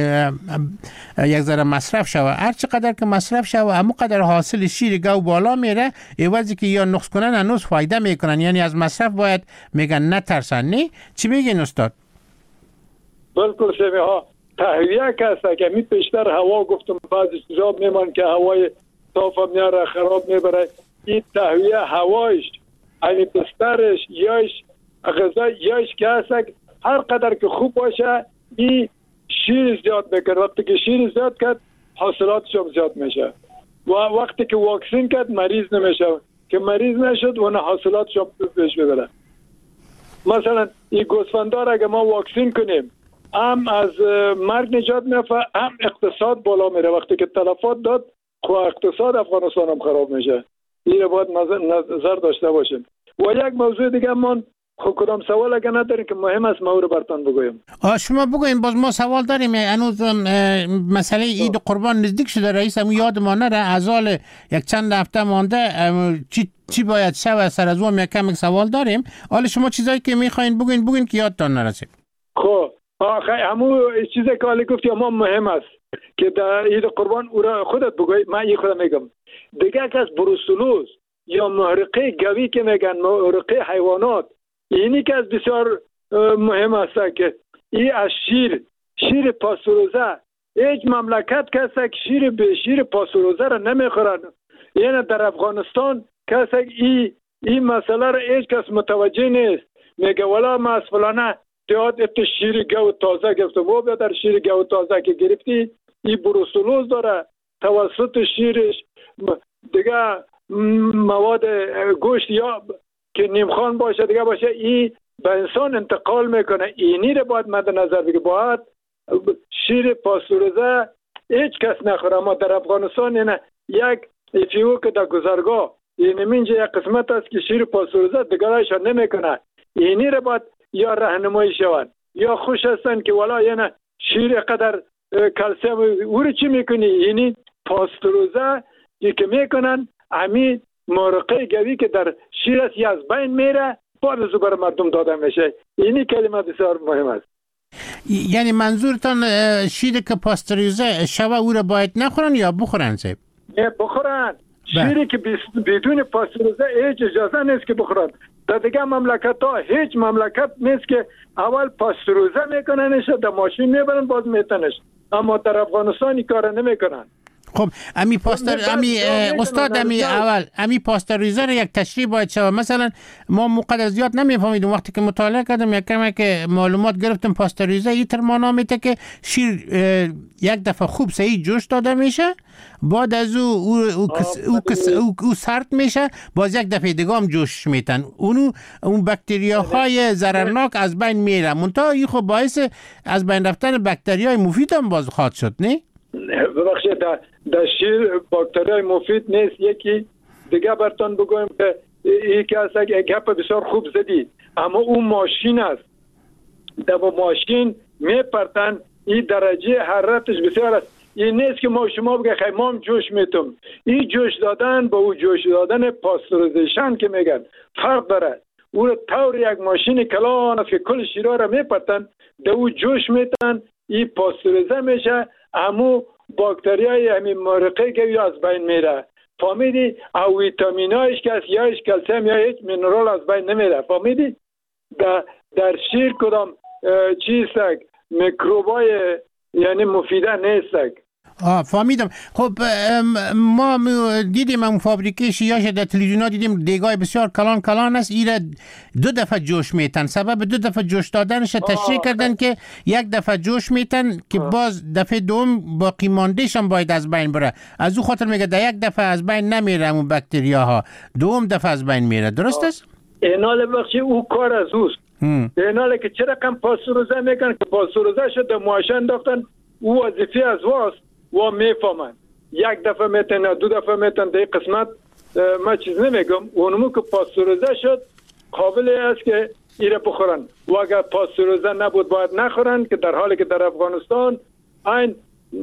یک ذره مصرف شوه. هر چقدر که مصرف شوه همون قدر حاصل شیر گاو بالا میره. عوضی که یا نقص کنن هنوز فایده میکنن. یعنی از مصرف باید میگن نترسن. نه چی میگین استاد؟ بالکل شمی ها تهویه که هست که می پیشتر هوا گفتم بعضی چیزا میمان که هوای صاف میاره خراب میبره. این تهویه هوایش این بسترش یاش غذا یاش که هست هر قدر که خوب باشه این شیر زیاد میکنه. وقتی که شیر زیاد کرد حاصلاتش هم زیاد میشه و وقتی که واکسین کرد مریض نمیشه. که مریض نشد و حاصلاتش هم پیش ببره. مثلا این گوسفندار اگه ما واکسین کنیم هم از مرگ نجات میفته هم اقتصاد بالا میره. وقتی که تلفات داد خو اقتصاد افغانستان هم خراب میشه. این باید نظر داشته باشیم. و یک موضوع دیگه من کدام سوال اگه نداریم که مهم است ما رو براتون بگویم. شما بگوین. باز ما سوال داریم. هنوز مسئله عید قربان نزدیک شده. رئیس هم یاد ما نره ازال یک چند هفته مانده چی باید شود. سر از اون یک سوال داریم. حالا شما چیزایی که میخواین بگوین که یادتان نرسه. خب همون چیزی که حالی گفتی ما مهم است که در عید قربان او را خودت بگوی. من این خودم میگم دیگه که از بروسلوز یا محرقه گوی که میگن محرقه حیوانات، اینی که از بسیار مهم است که این از شیر پاستوریزه هیچ مملکت کسی که شیر پاستوریزه را نمیخورن. یعنی در افغانستان کسی این مسئله را هیچ کس متوجه نیست. میگه والا ما از فلانه دیاد ات شیر گو تازه گرفتم و بیا در شیر گو تازه که گرفتی این بروسلوز داره. توسط شیرش دیگه مواد گوشت یا که نیمخوان باشه دیگه باشه این به انسان انتقال میکنه. اینی رو باید مد نظر بگیر. باید شیر پاستوریزه هیچ کس نخوره. ما در افغانستان اینه یک افیو که در گذرگاه این منجا یک قسمت است که شیر پاستوریزه دیگرایشان نمیکنه. اینی رو باید یا راهنمایی شود یا خوش هستن که والا یعنی شیر قدر کلسیم او رو چی میکنی؟ اینی پاستوریزه که میکنن همین مرقه گوی که در شیر است از بین میره بعد از بر مردم داده میشه. اینی کلمه بسیار مهم است. یعنی منظورتان شیر که پاستوریزه شوه او را باید نخورن یا بخورن؟ نه بخورن. شیری که بدون پاستوریزه هیچ اجازه نیست که بخورن. در دیگه مملکت ها هیچ مملکت نیست که اول پاستوریزه میکننش در ماشین میبرن باز میتنش، اما در افغانستان این کار نمیکنن. خب استاد امی پاستوریزه را یک تشریح باید شود. مثلا ما مقدر زیاد نمیفهمیدیم وقتی که مطالعه کردم یک کمی که معلومات گرفتم پاستوریزه این تر معنا میده که شیر یک دفعه خوب صحیح جوش داده میشه، بعد از او سرد میشه، باز یک دفعه دیگه هم جوش میتن، اون باکتریاهای ضررناک از بین میره. منتها این خب باعث از بین رفتن باکتریای مفید هم باز خواهد شد. نه ببخشید در شیر باکتریای مفید نیست. یکی دیگه براتون بگویم که یکی از گپ بسیار خوب زدی، اما اون ماشین است. در ماشین میپرتن این درجه حرارتش بسیار است. این نیست که ما شما بگه خیمام جوش میتم. این جوش دادن با او جوش دادن پاستوریزیشن که میگن فرق داره. او طور یک ماشین کلان است که کل شیرها را میپرتن در او جوش میتن، این پاستوریزه میشه، اما باکتریای همین مرقه گوی از بین میره. فهمیدی؟ او ویتامینایش که از یا کلسیم یا هیچ مینرال از بین نمیره. فهمیدی؟ در شیر کدام چیز میکروبای یعنی مفیده نیست. فهمیدم. خب ما دیدیم اون فابریکه شیاش در تلویزیون دیدیم دیگای بسیار کلان است. ایره 2 دفعه جوش میتن. سبب 2 دفعه جوش دادنش تشریح کردن که یک دفعه جوش میتن که باز دفعه دوم باقی ماندهش هم باید از بین بره. از او خاطر میگه در یک دفعه از بین نمیره اون باکتریاها، دوم دفعه از بین میره. درست است؟ اینال بخشی او کار از اوست. اینال که چرا کم پاستوریزه میکنن که پاستوریزه شده ماشین انداختن او وظیفه از واست و میفهمن. یک دفعه میتن 2 دفعه میتن در قسمت ما چیز نمیگم. اونمو که پاستوریزه شد قابل است که ایره بخورن و اگر پاستوریزه نبود باید نخورن، که در حالی که در افغانستان این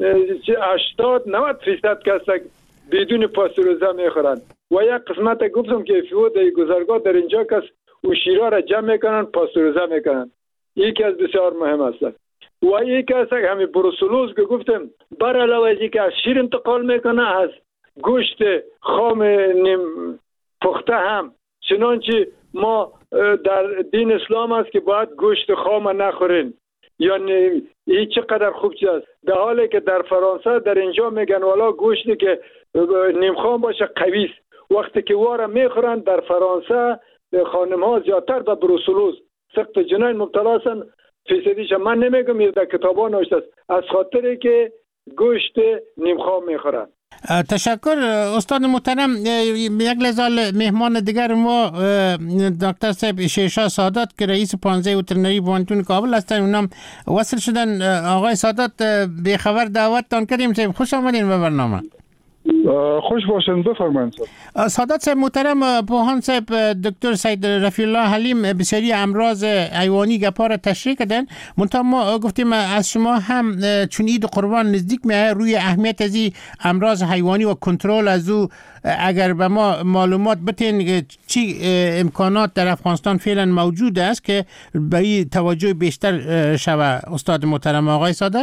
80-90% کسک بدون پاستوریزه میخورن. و یک قسمت گفتم که فیو در گذرگاه در اینجا کس او شیرها را جمع میکنن پاستوریزه میکنن. یکی از بسیار مهم است. و یکی از همین بروسلوز که گفتم بر علاوه از اینکه از شیر انتقال میکنه از گوشت خام نیم پخته هم. چنانچه ما در دین اسلام است که باید گوشت خام نخورین. یعنی این چقدر خوب چیز است. در حالی که در فرانسه در اینجا میگن والا گوشتی که نیم خام باشه قوی است. وقتی که واره میخورن در فرانسه خانم ها زیادتر در بروسلوز سخت جنین مبتلا هستن. فیصدیش من نمیگم، در کتابا نوشته است، از خاطری که گوشت نیمخوام میخورن. تشکر استاد محترم. یک لحظه مهمان دیگر ما دکتر صاحب شیرشاه سادات که رئیس 15 وترنری پوهنتون کابل هستن، اونم وصل شدن. آقای سادات به خبر دعوتتان کردیم. خوش آمدین به برنامه. خوش باشین، بفرمایید. سادات صاحب محترم، پوهان صاحب دکتر سید رفیع الله حلیم بسیاری امراض حیوانی گپا را تشریح کردن. منتها ما گفتیم از شما هم چون عید قربان نزدیک میاد روی اهمیت از این امراض حیوانی و کنترل از او اگر به ما معلومات بتین چی امکانات در افغانستان فعلا موجود است که به این توجه بیشتر شوه. استاد محترم آقای سادات.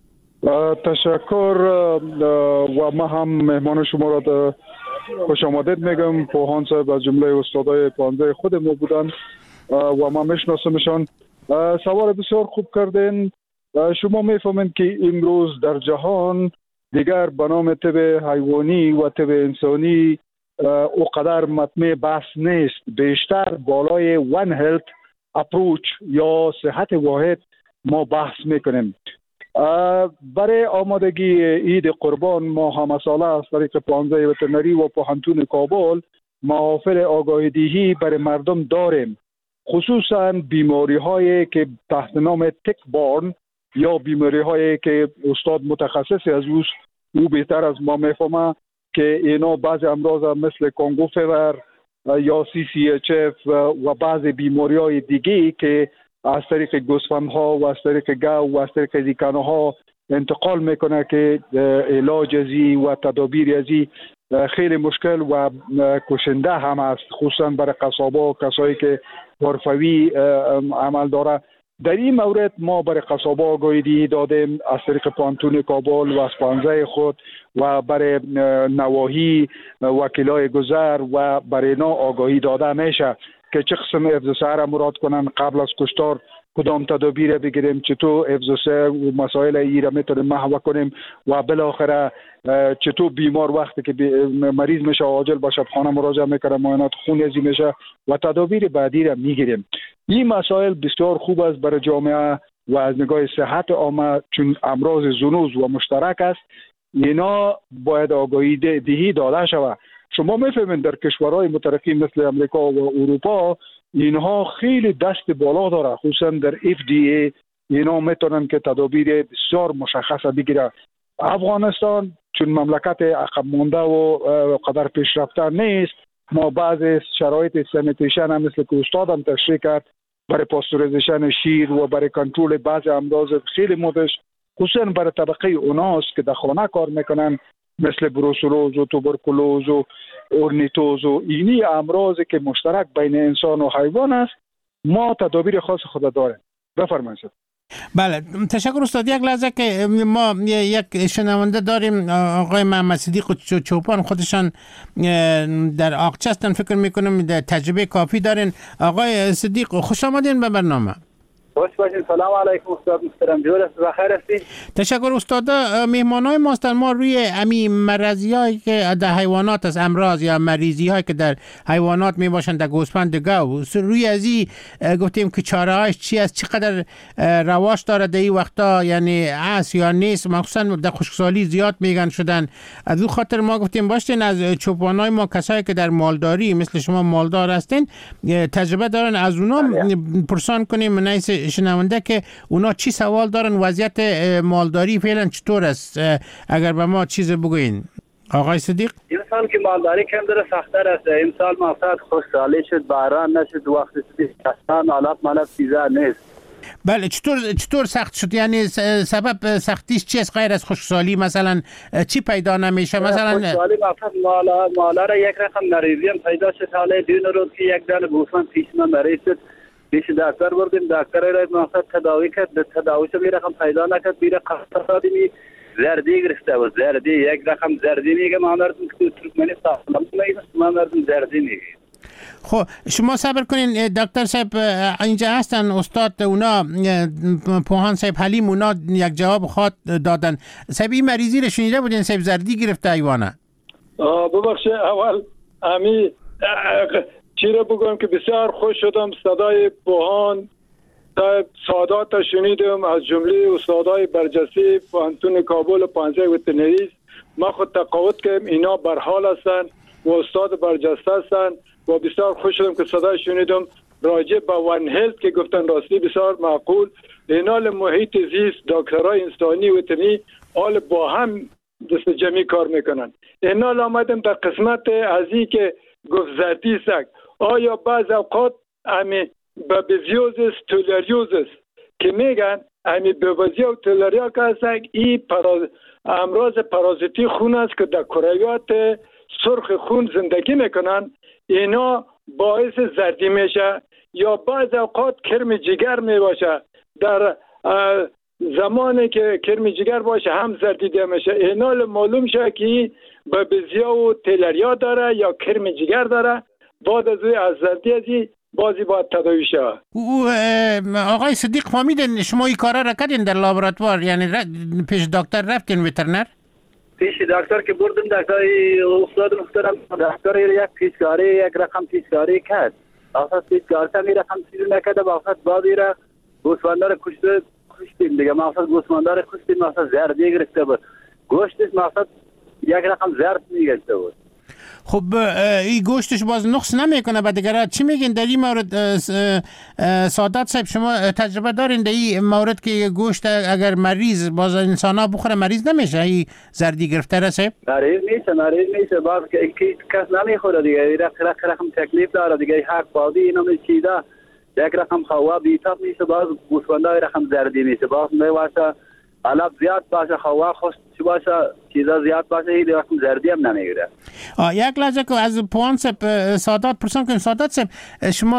تشکر و ما هم مهمان شما را خوش آمدید میگم. پوهان صاحب از جمله استادای پانزه خود ما بودن و ما میشناسمشان. سوال بسیار خوب کردین. شما میفهمین که امروز در جهان دیگر به نام طب حیوانی و طب انسانی اوقدر مطمع بحث نیست، بیشتر بالای one health approach یا صحت واحد ما بحث میکنیم. برای آمادگی عید قربان ما هم ساله از طریق پانزه وترنری و پوهنتون کابل محافل آگاهی دهی برای مردم داریم، خصوصا بیماری هایی که تحت نام تک بارن یا بیماری هایی که استاد متخصصی از او بهتر از ما میفهمه که اینا بعض امراض مثل کنگو فیور یا CCHF و بعض بیماری های دیگه که از طریق گوسفندها و از طریق گاو و از طریق دیکانها انتقال میکنه که علاج ازی و تدابیر ازی خیلی مشکل و کشنده هم است، خصوصا برای قصابا، کسایی که حرفوی عمل داره. در این مورد ما برای قصابا آگاهی دهی دادیم از طریق پانتون کابل و از پانزه خود و برای نواحی وکیلای گذر و برای اینا آگاهی داده میشه که چه قسم حفظ سر مراد کنن، قبل از کشتار کدام تدابیر بگیریم، چطور حفظ سر و مسائل ایره میتونیم محو کنیم و بالاخره چطور بیمار وقتی که مریض میشه عاجل به شبخانه مراجعه میکنه، معاینات خون ازی میشه و تدابیر بعدی را میگیریم. این مسائل بسیار خوب است برای جامعه و از نگاه صحت عامه، چون امراض زنوز و مشترک است، اینا باید آگاهی دهی داده شود. شما میفهمین در کشورهای مترقی مثل امریکا و اروپا اینها خیلی دست بالا داره، خصوصا در FDA اینا میتونن که تدابیر بسیار مشخصه بگیره. افغانستان چون مملکت عقب مانده و قدر پیشرفته نیست، ما بعض شرایط سانیتیشن هم مثل که استادم تشریح کرد برای پاستوریزیشن شیر و برای کنترل بعض امراض خیلی مدش، خصوصا برای طبقه اوناست که در خانه کار میکنن مثل بروسلوز و توبرکولوز و اورنیتوز و اینی امراضی که مشترک بین انسان و حیوان است، ما تدابیر خاص خود داریم. بفرمایید. بله، تشکر استاد. یک لحظه که ما یک شنونده داریم، آقای محمد صدیق چوپان، خودشان در آقچه هستن، فکر میکنم تجربه کافی دارین. آقای صدیق خوش آمدین به برنامه. خوش باشین. سلام علیکم استاد محترم، جور است، بخیر هستین؟ تشکر استاد. مهمانای ما هستن. ما روی امی مرضیایی که در حیوانات از امراض یا مریضی هایی که در حیوانات می باشند، در گوسفند گاو، روی ازی گفتیم که چاره هاش چی است، چقدر رواج داره در این وقتا، یعنی است یا نیست، مخصوصا در خشکسالی زیاد میگن شدن. از اون خاطر ما گفتیم باشین از چوپانای ما، کسایی که در مالداری مثل شما مالدار هستین تجربه دارن، از اونا پرسان کنیم نیست شنونده که اونا چی سوال دارن، وضعیت مالداری فعلا چطور است، اگر به ما چیز بگوین. آقای صدیق. این سال که مالداری کم داره سخت‌تر است. این سال مقصد خوشحالی شد، باران نشد، وقتی کسان حالات مالت چیزا نیست. بله، چطور سخت شد؟ یعنی سبب سختیش چی است غیر از خشکسالی؟ مثلا چی پیدا نمیشه؟ مثلا خشکسالی مقصد مالا را یک رقم مریضی هم پیدا شد. حالا دین روز که یک دانه گوسفند پیش من مریض شد، پیش دکتر بردیم، دکتر را مقصد تداوی کرد، تداویش می رقم پیدا نکرد، بیره قصد می زردی گرفته و زردی یک رقم زردی میگه، ما مردم که ترکمنی سالم میگه، ما مردم زردی میگه. خب شما صبر کنین، دکتر صاحب اینجا هستن، استاد اونا پوهان صاحب حلیم اونا یک جواب خواد دادن. صاحب این مریضی رو شنیده بودین؟ صاحب زردی گرفته حیوانه. ببخشید اول امی چی رو بگم که بسیار خوش شدم صدای پوهان سادات شنیدم، از جمله استادای برجسته پوهنتون کابل و پانزه وترنری. ما خود تقاوت کردیم اینا برحال هستن و استاد برجسته هستن و بسیار خوش شدم که صدای شنیدم راجع به ون هلت که گفتن، راستی بسیار معقول. اینال محیط زیست، دکترای انسانی وترنری آل با هم دست جمعی کار میکنن. اینا آمدیم در قسمت از این که گفت زردی سگ. آیا بعض اوقات امی بابزیوزس تولاریوزس که میگن امی بابزیو تولاریا که هستن این امراض پارازیتی خون است که در کرویات سرخ خون زندگی میکنن. اینا باعث زردی میشه. یا بعض اوقات کرم جگر میباشه، در زمانی که کرم جگر باشه هم زردی دیده میشه. اینا معلوم شه که بابزیا و تولاریا داره یا کرم جگر داره. بعد از زردی ازی بازی باید تداوی شود. آقای صدیق فهمیدین شما این کارا را کردین در لابراتوار؟ یعنی پیش دکتر رفتین وترنر؟ پیش دکتر که بردم دکتر استاد محترم دکتر یک پیشکاری یک رقم پیشکاری کرد. آخر پیشکار تا می رقم چیزی نکرده با آخر بعدی را گوسفندار کشتیم دیگه. مقصد گوسفندار کشتیم، مقصد زردی گرفته بود. گوشتش مقصد یک رقم زرد میگرفته بود. خب این گوشتش باز نقص نمیکنه به دیگران. چی میگین در این مورد سعادت صاحب؟ شما تجربه دارین در این مورد که گوشت اگر مریض باز انسان ها بخوره مریض نمیشه این زردی گرفته رسه؟ مریض میشه باز کس نمیخوره دیگه. رقم تکلیف داره دیگه. حق بادی اینا میچیده یک رقم خوا بیتاب میشه، باز گوسفندای رقم زردی میشه. باز میواشه علف زیاد باشه، خوا خوش باشه، چیزا زیاد باشه، این رقم زردی هم نمیگیره. یک لحظه که از پوان سعادت پرسان کنیم. سعادت صاحب شما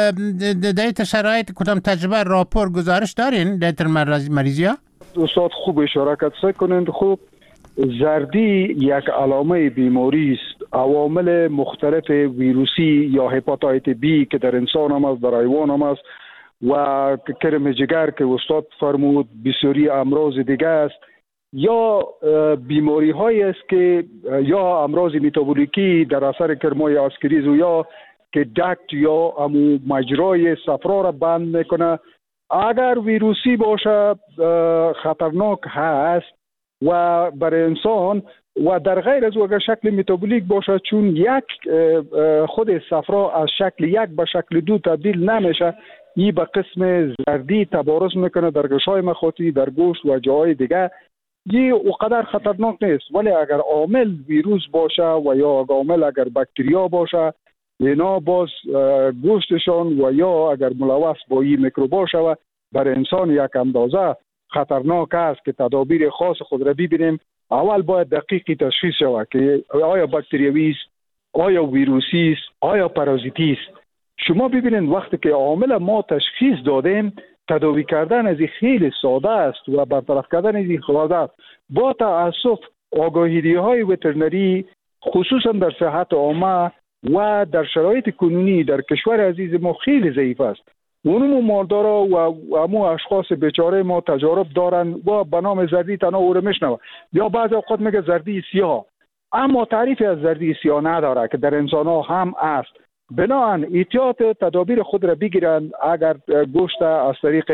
در شرایط کدام تجربه راپور گزارش دارین در مریضی ها؟ استاد خوب اشاره کرد کنند. خوب زردی یک علامه بیماری است. عوامل مختلف ویروسی یا هپاتیت بی که در انسان هم است، در حیوان هم است، و کرم جگر که استاد فرمود، بسیاری امراض دیگه است، یا بیماری هایی است که یا امراض متابولیکی در اثر کرمای اسکریز و یا که دکت یا امو مجرای صفرا را بند میکنه. اگر ویروسی باشه خطرناک هست و برای انسان، و در غیر از اگر شکل متابولیک باشه، چون یک خود صفرا از شکل یک به شکل دو تبدیل نمیشه، این به قسم زردی تبارز میکنه در غشای مخاطی، در گوشت و جاهای دیگه. این اونقدر خطرناک نیست. ولی اگر عامل ویروس باشه و یا عامل اگر باکتریا باشه، اینا باز گوشتشان و یا اگر ملوث با این میکروب باشه و برای انسان یک اندازه خطرناک است که تدابیر خاص خود را ببینیم. اول باید دقیقی تشخیص شود که آیا باکتریوی است، آیا ویروسی است، آیا پارازیتی است. شما ببینید وقتی که عامل ما تشخیص دادیم، تداوی کردن از این خیلی ساده است و برطرف کردن از این ساده است. با تأسف آگاهی های وترنری خصوصا در صحت عامه و در شرایط کنونی در کشور عزیز ما خیلی ضعیف است. اونمو مالدارا و امو اشخاص بیچاره ما تجارب دارن و به نام زردی تنها او رو میشنوه، یا بعض اوقات میگه زردی سیاه، اما تعریفی از زردی سیاه نداره که در انسان ها هم است. بنابراین احتیاط تدابیر خود را بگیرند. اگر گوشت از طریق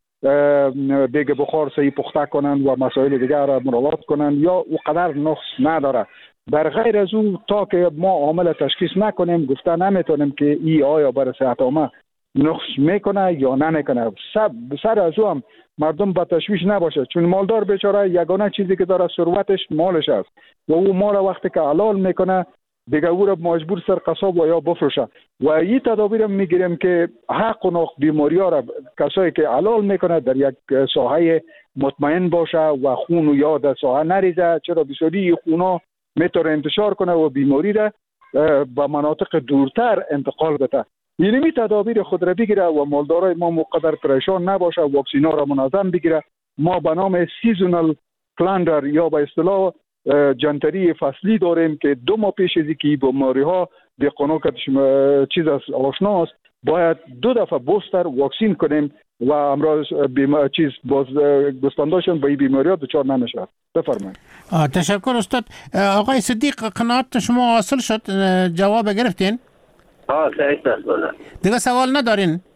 دیگه بخار صحیح پخته کنند و مسائل دیگر را مراعات کنند، یا او قدر نقص نداره. در غیر از اون تا که ما عامل تشخیص نکنیم گفته نمیتونیم که ای آیا برای صحت عامه نقص میکنه یا نمیکنه. سر از او هم مردم با تشویش نباشه، چون مالدار بیچاره یگانه چیزی که داره ثروتش مالش است و او مال وقتی که حلال میکنه دیگه او را مجبور سر قصاب و یا بفروشه. و این تدابیر میگیریم که حق و ناق بیماری ها را کسایی که حلال میکنه در یک ساحه مطمئن باشه و خون و یا در ساحه نریزه، چرا بسیاری خونا میتونه انتشار کنه و بیماری را به مناطق دورتر انتقال بده. یعنی تدابیر خود را بگیره و مالدارای ما مقدر پریشان نباشه، واکسینا را منظم بگیره. ما به نام سیزونال کلندر یا به اصطلاح جنتری فصلی داریم که 2 ماه پیش از اینکه بیماری ها دهقانا که چیز از آشناست باید 2 دفعه بوستر واکسین کنیم و امراض گوسفنداشون به این بیماری ها دچار نمیشه. بفرمایید. تشکر استاد. آقای صدیق قناعت شما حاصل شد؟ جواب گرفتین؟ صحیح است. دیگه سوال ندارین؟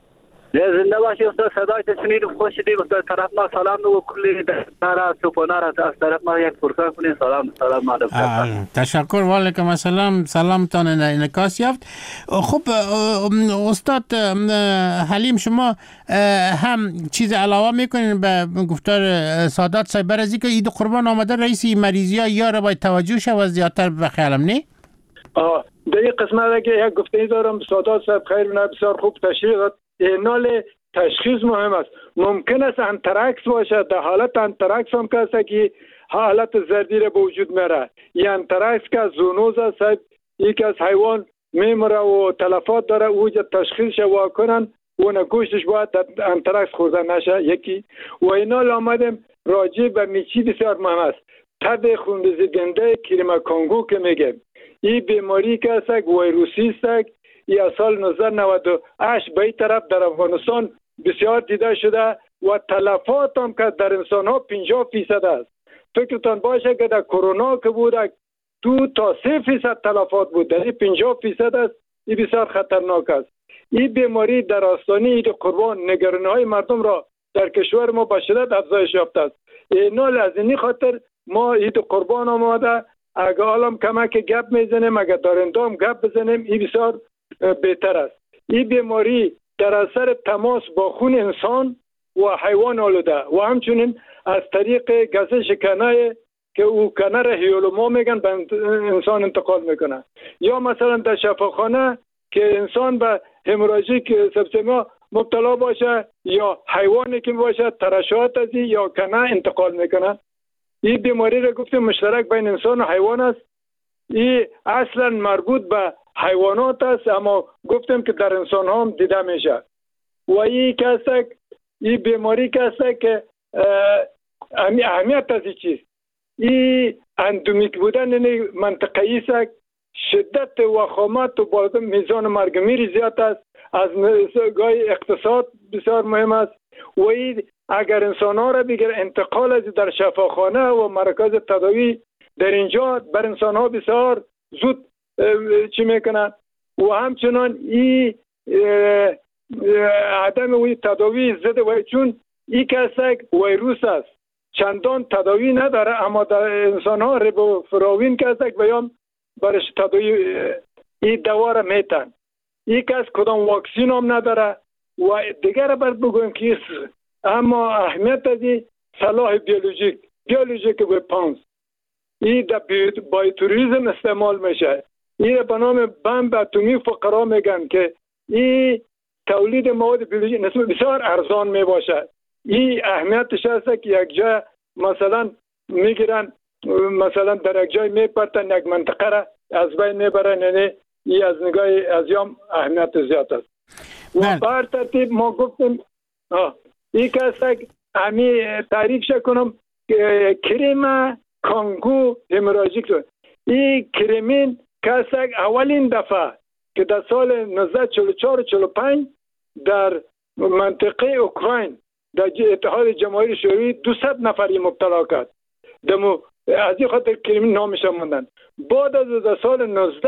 زنده باشی استاد. صدای شنیدم خوش شدیم استاد. طرف ما سلام و کلی دارا سپونا را از طرف ما یک فرصت کنین سلام مادر. تشکر و علیکم السلام. سلامتان انعکاس یافت. خب استاد حلیم شما هم چیز علاوه میکنین به گفتار سادات صاحب بر از اینکه عید قربان آمده رئیس مریضی ها یا را باید توجه شود زیادتر به خیالم نه؟ در این قسمت که یک گفتنی دارم سادات صاحب خیر و بسیار خوب تشریح داد. اینال تشخیص مهم است. ممکن است انتراکس باشه. در حالت انتراکس هم که که حالت زردی را به وجود میره. این انتراکس که زونوز است، یک از حیوان میمره و تلفات داره اوجا تشخیص واکنن و گوشتش باید انتراکس خورده نشه. یکی و اینال آمدیم راجع به میچی بسیار مهم است. تب خونریزنده کریما کانگو که میگیم این بیماری که است ویروسی است. این از سال 1998 به این طرف در افغانستان بسیار دیده شده و تلفات هم که در انسان ها 50% است. فکرتان باشه که در کرونا که بود 2 تا 3% تلفات بود. در این 50% است. این بسیار خطرناک است. این بیماری در آستانه عید قربان نگرانی های مردم را در کشور ما به شدت افزایش یافته است. اینال از این خاطر ما عید قربان آمده اگه حالم کمک گپ میزنیم اگه دارندام گپ بزنیم این بسیار بهتر است. این بیماری در اثر تماس با خون انسان و حیوان آلوده و همچنین از طریق گزش کنه که او کنه را هیولوما میگن به انسان انتقال میکنه یا مثلا در شفاخانه که انسان به هموراژیک سپتما مبتلا باشه یا حیوانی که باشه ترشحات از یا کنه انتقال میکنه. این بیماری را گفتیم مشترک بین انسان و حیوان است. این اصلا مربوط به حیوانات است اما گفتیم که در انسان ها هم دیده میشه و این بیماری که است که اهمیت از این چیز این اندومیک بودن این منطقه‌ای است. شدت وخامت و با میزان مرگ میری زیاد است. از نگاه اقتصاد بسیار مهم است و این اگر انسان ها را بگیر انتقال از در شفاخانه و مرکز تداوی در اینجا بر انسان ها بسیار زود چی میکنن و همچنان این عدم وی تداوی ضد و چون این کسک ویروس است چندان تداوی نداره اما در انسان ها ریبوفلاوین کسک بیام برش تداوی این دوا را میتن. این کس کدام واکسین هم نداره و دیگر بر بگویم که اما اهمیت از صلاح بیولوژیک وپانز این در بایوتوریزم استعمال میشه. این به نام بمب اتمی فقرا میگن که این تولید مواد بیولوژیک نسبت بسیار ارزان میباشه. این اهمیتش هست که یک جا مثلا میگیرن مثلا در یک جای میپرتن یک منطقه را از بین میبرن یعنی این از نگاه ازیام اهمیت زیاد است. و بر ترتیب ما گفتیم این کسک همی تعریف کنم کریم کانگو هموراژیک این کریمین کسک اولین دفعه که در سال 1944-45 در منطقه اوکراین در اتحاد جماهیر شوروی 200 نفری مبتلا کرد. از این خاطر کریمین نامش ماندن. بعد از سال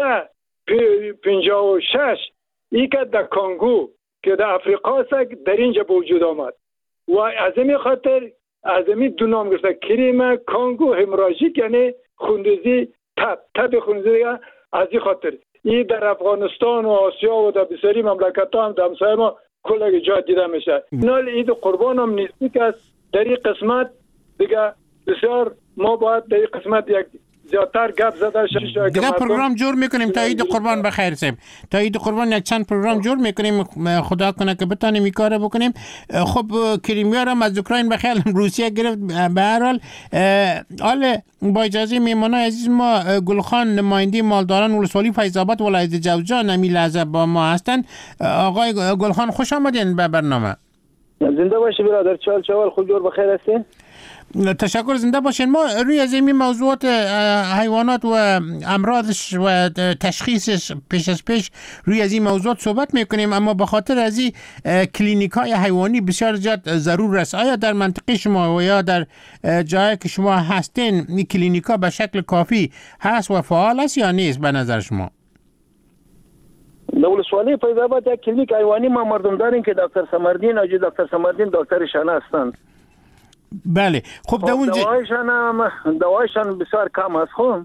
1956 این که در کانگو که در افریقا است در اینجا به وجود آمد و از این خاطر از این دو نام گرفته کریم کانگو هموراژیک یعنی خونریزی تب خونریزی. از این خاطر این در افغانستان و آسیا و در بسیاری مملکت ها هم در همسایه ما کل جا دیده میشه. نال عید قربان هم نیستی که در این قسمت دیگه بسیار ما باید در این قسمت یک زیادتر گپ زده شد. دیگه پروگرام جور میکنیم تا عید قربان بخیر سیم. تا عید قربان یک چند پروگرام جور میکنیم خدا کنه که بتونیم این کارو بکنیم. خب کریمیا هم از اوکراین بخیر روسیه گرفت. به هر حال با اجازه میهمانای عزیز ما گلخان نماینده مالداران ولسوالی فیض آباد ولایت جوزجان امی لحظه با ما هستند. آقای گلخان خوش آمدین به برنامه. زنده باشی برادر. چال خوب جور بخیر هستی؟ تشکر. زنده باشین. ما روی از این موضوعات حیوانات و امراضش و تشخیصش پیش از پیش روی از این موضوعات صحبت میکنیم اما به خاطر از این کلینیک های حیوانی بسیار زیاد ضرور است. آیا در منطقه شما و یا در جایی که شما هستین این کلینیک ها به شکل کافی هست و فعال است یا نیست به نظر شما؟ ولسوالی فیض آباد یک کلینیک حیوانی ما مردم داریم که دکتر سمردین آجی دکتر سمردین دکترشان هستند. بله. خب در اونجا دوایشان بسیار کم است. خب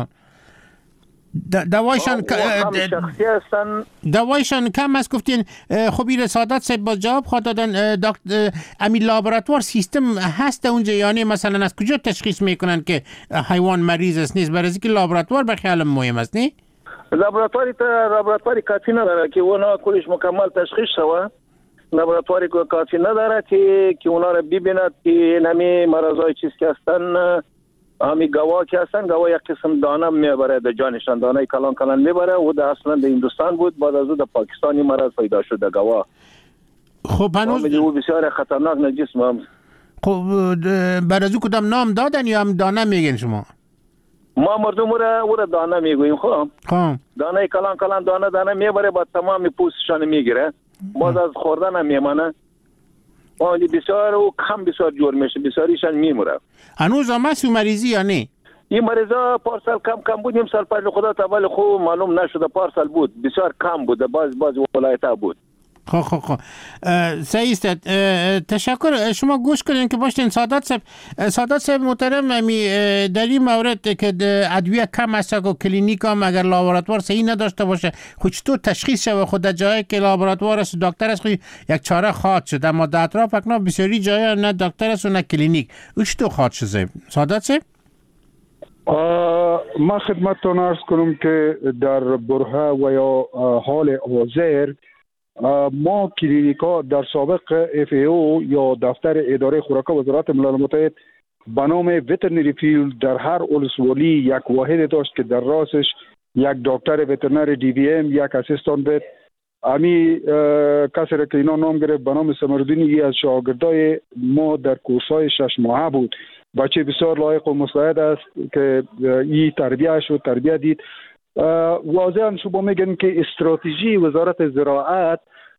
دوایشان کم است گفتین. خب این سعادت صاحب با جواب خواهد دادن امی لابراتوار سیستم هست اونجا، یعنی مثلا از کجا تشخیص میکنن که حیوان مریض است نیست؟ برای اینکه لابراتوار به خیال مهم است نه؟ لابراتواری کافی نداره که اونا کلش مکمل تشخیص شوه. لابراتواری کافی نداره که اونا را ببیند که نمی مرضای چیز که هستن. همی گواه که هستن، گواه یک قسم دانه میبره در جانشان، دانه کلان کلان میبره و در اصلا در هندوستان بود، بعد از او در پاکستانی مرض پیدا شده گواه. خب هنوز او بسیار خطرناک نجس هم. خب بعد از او کدام نام دادن یا هم دانه میگن شما؟ ما مردم او را دانه میگوییم. خب دانه کلان کلان دانه میبره، بعد تمام پوستشان میگیره، بعد از خوردن هم میمانه. بسیار و کم بسیار جور میشه، بسیاریشان میموره. هنوز هم هست مریضی یا نه؟ این مریضا پارسال کم بود، نیم سال پیش خدا تبال خوب معلوم نشده، پارسال بود بسیار کم بود، باز ولایت‌ها بود. خب صحیح است. تشکر. شما گوش کنین که باشین سعادت صاحب محترم. در این مورد که ادویه کم است و کلینیک هم اگر لابراتوار صحیح نداشته باشه خود چطور تشخیص شوه؟ خود در جایی که لابراتوار است دکتر است یک چاره خواهد شد، اما در اطراف اکنون بسیاری جایی نه دکتر است و نه کلینیک. او چطور خواهد شد سعادت صاحب؟ ما خدمتتون عرض کنم که در برهه و یا حال حاضر ما کلینیکا در سابق FAO یا دفتر اداره خوراک وزارت ملل متحد به نام وترنری فیلد در هر ولسوالی یک واحد داشت که در راسش یک دکتر وترنری DVM، یک اسیستان وت. امی کسی را که اینا نام گرفت به نام سمردینی از شاگردای ما در کورسای 6 ماهه بود. بچه بسیار لایق و مستعد است که این تربیه دید. واضحا شما میگن که استراتژی وزارت زراعت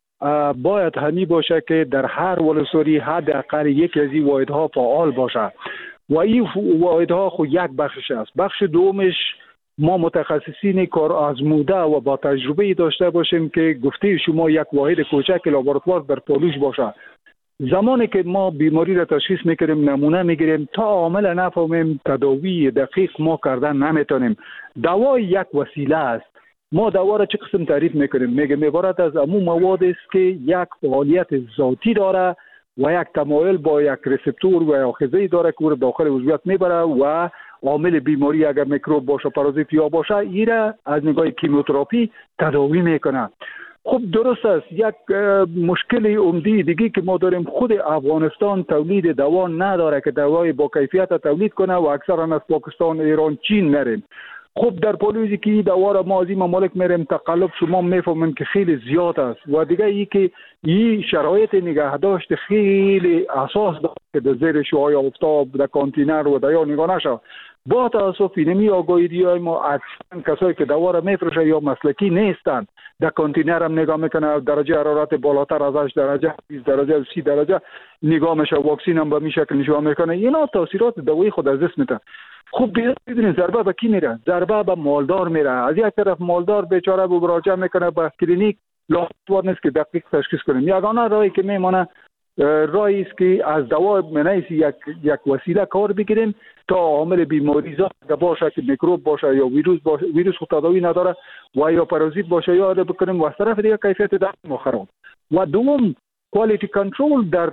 باید همی باشه که در هر ولسوالی حداقل یکی از این واحدها فعال باشه و این واحدها خود یک بخشش است. بخش دومش ما متخصصین کار آزموده و با تجربه داشته باشیم که گفته شما یک واحد کوچک لابراتوار در پالوش باشه. زمانی که ما بیماری را تشخیص میکنیم، نمونه میگیریم، تا عامل نفهمیم تداوی دقیق ما کردن نمیتونیم. دوا یک وسیله است. ما دوا را چه قسم تعریف میکنیم؟ میگیم عبارت از امون مواد است که یک فعالیت ذاتی داره و یک تمایل با یک ریسپتور و آخذه‌ای داره که او داخل عضویت میبره و عامل بیماری اگر میکروب باشه، پارازیت یا باشه، این را از نگاه کیموتراپی تداوی میکنه. خب درست است. یک مشکل عمده دیگه که ما داریم، خود افغانستان تولید دوا نداره که دوای با کیفیت تولید کنه و اکثرا از پاکستان، ایران، چین میریم. خب در پالوزی که دوا را ما از این ممالک میریم تقلب شما میفهمیم که خیلی زیاد است و دیگه ای که این شرایط نگهداشت خیلی اساس داره که در زیر شعاع آفتاب در کانتینر و دیا نگاه نشه. با تاسف اینمی آگاهی‌های ما اصلا کسایی که دوا را میفروشه یا مسلکی نیستند، در کانتینر هم نگاه میکنه، درجه حرارت بالاتر از 8 درجه، 20 درجه، 30 درجه نگاه میشه، واکسین هم به می شکل نشون میکنه. اینا تاثیرات دوایی خود از دست میده. خب ببینید ضربه به کی میره؟ ضربه به مالدار میره. از یک طرف مالدار بیچاره به مراجعه میکنه به کلینیک، لابراتوار نیست که دقیق تشخیص کنیم. یگانه راهی که میمونه راهی است که از دوا منیس یک وسیله کار بگیریم تا عامل بیماری زاد باشه که میکروب باشه یا ویروس خود تداوی نداره و یا پارازیت باشه یا آره بکنیم و از طرف دیگه کیفیت دم خراب. و دوم کوالیتی کنترل در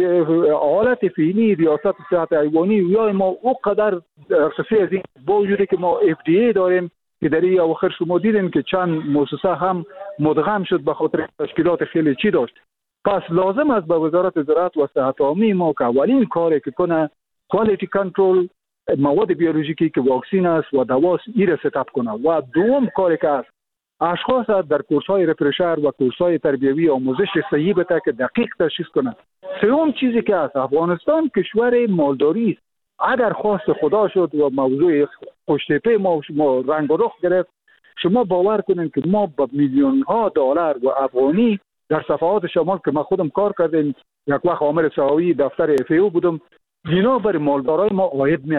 حالت فعلی ریاست صحت حیوانی یا ما او قدر خصوصی از این با وجودی که ما FDA داریم که در این اواخر شما دیدین که چند مؤسسه هم مدغم شد به خاطر تشکیلات خیلی چی داشت. پس لازم است به وزارت زراعت و صحت عامه ما که اولین کاری که کنه کوالیتی کنترل مواد بیولوژیکی که واکسین است و دواست ایره ستاپ کنه و دوم کاری که است اشخاص در کورس‌های رفرشر و کورس‌های تربیوی آموزش صحیح بده که دقیق تشخیص کنه. سوم چیزی که است افغانستان کشور مالداری است. اگر خواست خدا شد و موضوع خوشتیپه ما رنگ و رخ گرفت، شما باور کنید که ما با میلیون‌ها دلار و افغانی در صفحات شمال که من خودم کار کردم، یک وقت عامل سهاوی دفتر FAO بودم، اینا بر مالدارای ما عاید میاره.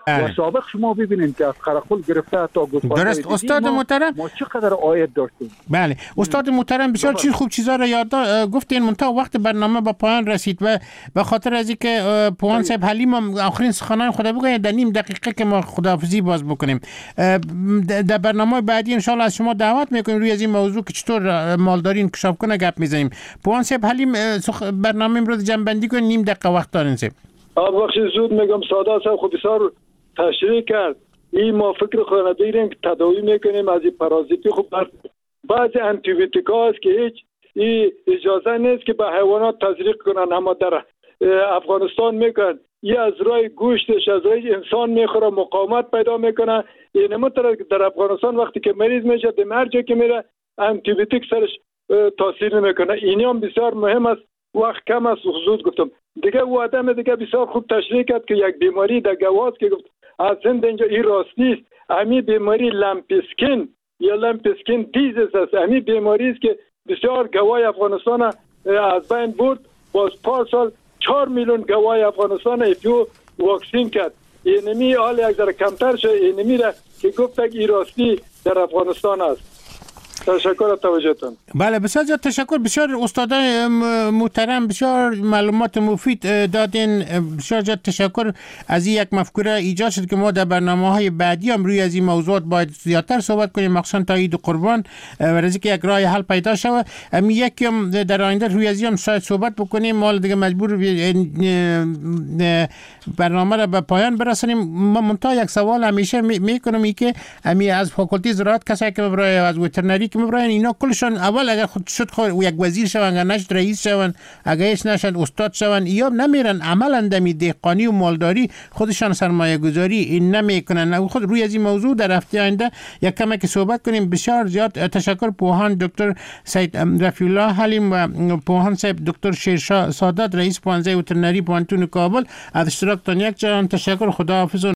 و سابق شما ببینید که از قرقل گرفته تا گوسفندهای درست استاد محترم ما چقدر عاید داشتیم. بله استاد محترم بسیار چیز خوب چیزا رو یاد گفتین. منتها وقت برنامه به پایان رسید و به خاطر از اینکه پوان صاحب حلیم آخرین سخنان خدا بگوید در نیم دقیقه که ما خداحافظی باز بکنیم، در برنامه بعدی ان شاء الله از شما دعوت میکنیم روی از این موضوع که چطور مالداری انکشاف کنه گپ میزنیم. پوان صاحب حلیم برنامه امروز جنبندی کنیم، نیم دقیقه وقت دارین صاحب. بخش زود میگم ساده صاحب خود بسیار تشریح کرد. این ما فکر خود نداریم که تداوی میکنیم از این پارازیتی. خب بعضی انتیبیوتیکا است که هیچ اجازه نیست که به حیوانات تزریق کنن، اما در افغانستان میکنن. این از رای گوشتش از رای انسان میخوره، مقاومت پیدا میکنه. این مطلب در افغانستان وقتی که مریض میشه در هر جا که میره انتیبیوتیک سرش تاثیر نمیکنه. این هم بسیار مهم است. وقت کم است حضور گفتم دیگه. او آدم دیگه بسیار خوب تشریح کرد که یک بیماری در گواز که گفت از هند اینجا این راستی است. همین بیماری لمپسکین یا لمپسکین دیزیز است. همین بیماری است که بسیار گوای افغانستان از بین برد. باز پارسال 4 میلیون گوای افغانستان ایپیو واکسین کرد. اینمی حال یک ذره کمتر شد. اینمی را که گفت این راستی در افغانستان است. تشکر از توجهتون. بله بسیار زیاد تشکر. بسیار استادای محترم بسیار معلومات مفید دادین. بسیار زیاد تشکر. از این یک مفکوره ایجاد شد که ما در برنامه‌های بعدی هم روی از این موضوعات باید زیادتر صحبت کنیم، مخصوصا تا عید قربان و از اینکه یک راه حل پیدا شود. یکی هم در آینده روی از این هم شاید صحبت بکنیم. ما دیگه مجبور برنامه را به پایان برسونیم. ما منتها یک سوال همیشه میکنم که از فاکولتی زراعت کسایی که برای از وترنری که میبرن اینا کلشان اول اگر خود شد یک وزیر شون، اگر نشد رئیس شون، اگر هیچ نشد استاد شون، یا نمیرن عملا دمی دهقانی و مالداری خودشان سرمایه گذاری این نمیکنن. خود روی از این موضوع در هفته آینده یک کمی که صحبت کنیم. بسیار زیاد تشکر پوهان دکتر سید رفیع الله حلیم و پوهان صاحب دکتر شیرشاه سادات رئیس پوهنځی وترنری پوهنتون کابل از اشتراکتان یک جان تشکر. خداحافظ.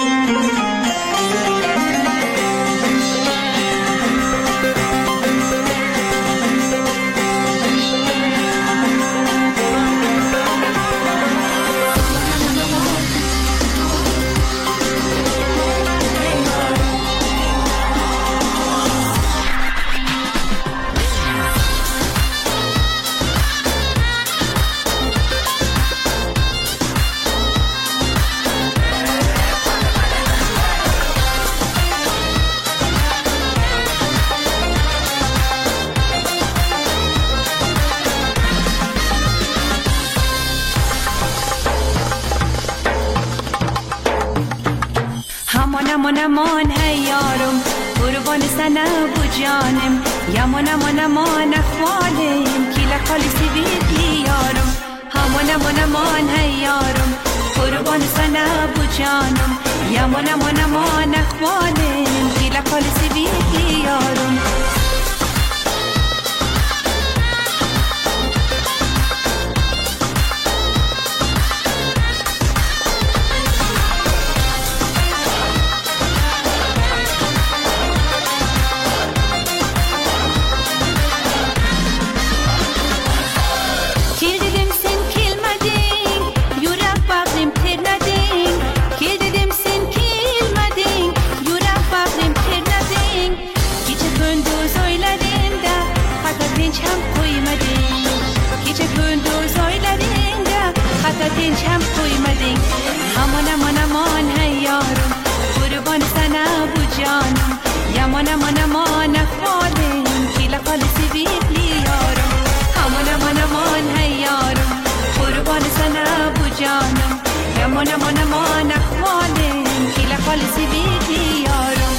امان هی یارم قربان سنه بو جانم یمان امان اخوالم کیلا خالی سیبیدی یارم امان هی یارم قربان سنه بو جانم یمان امان اخوالم کیلا خالی سیبیدی یارم دینچم قیمدین امان هی یارم قربان سنه بو جانم یمان امان اخوالم کیلا خالی سیبیدی یارم امان هی یارم قربان سنه بو جانم یمان امان اخوالم کیلا خالی سیبیدی یارم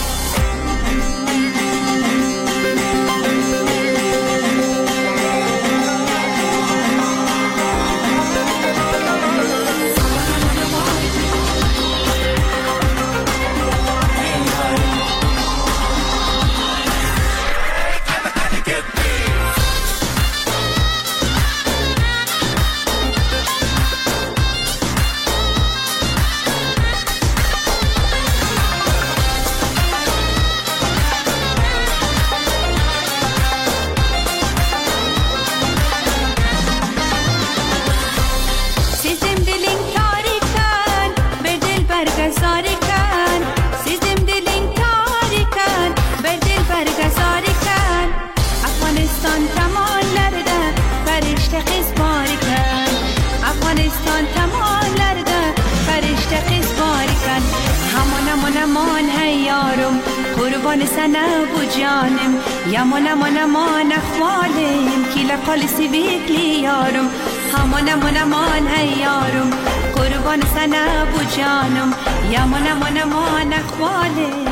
سنه بو جانم یمانم آنمان اخوالم کیلا قالسی بیکلی یارم همانم آنمان هیارم قربان سنه بو جانم یمانم آنمان اخوالم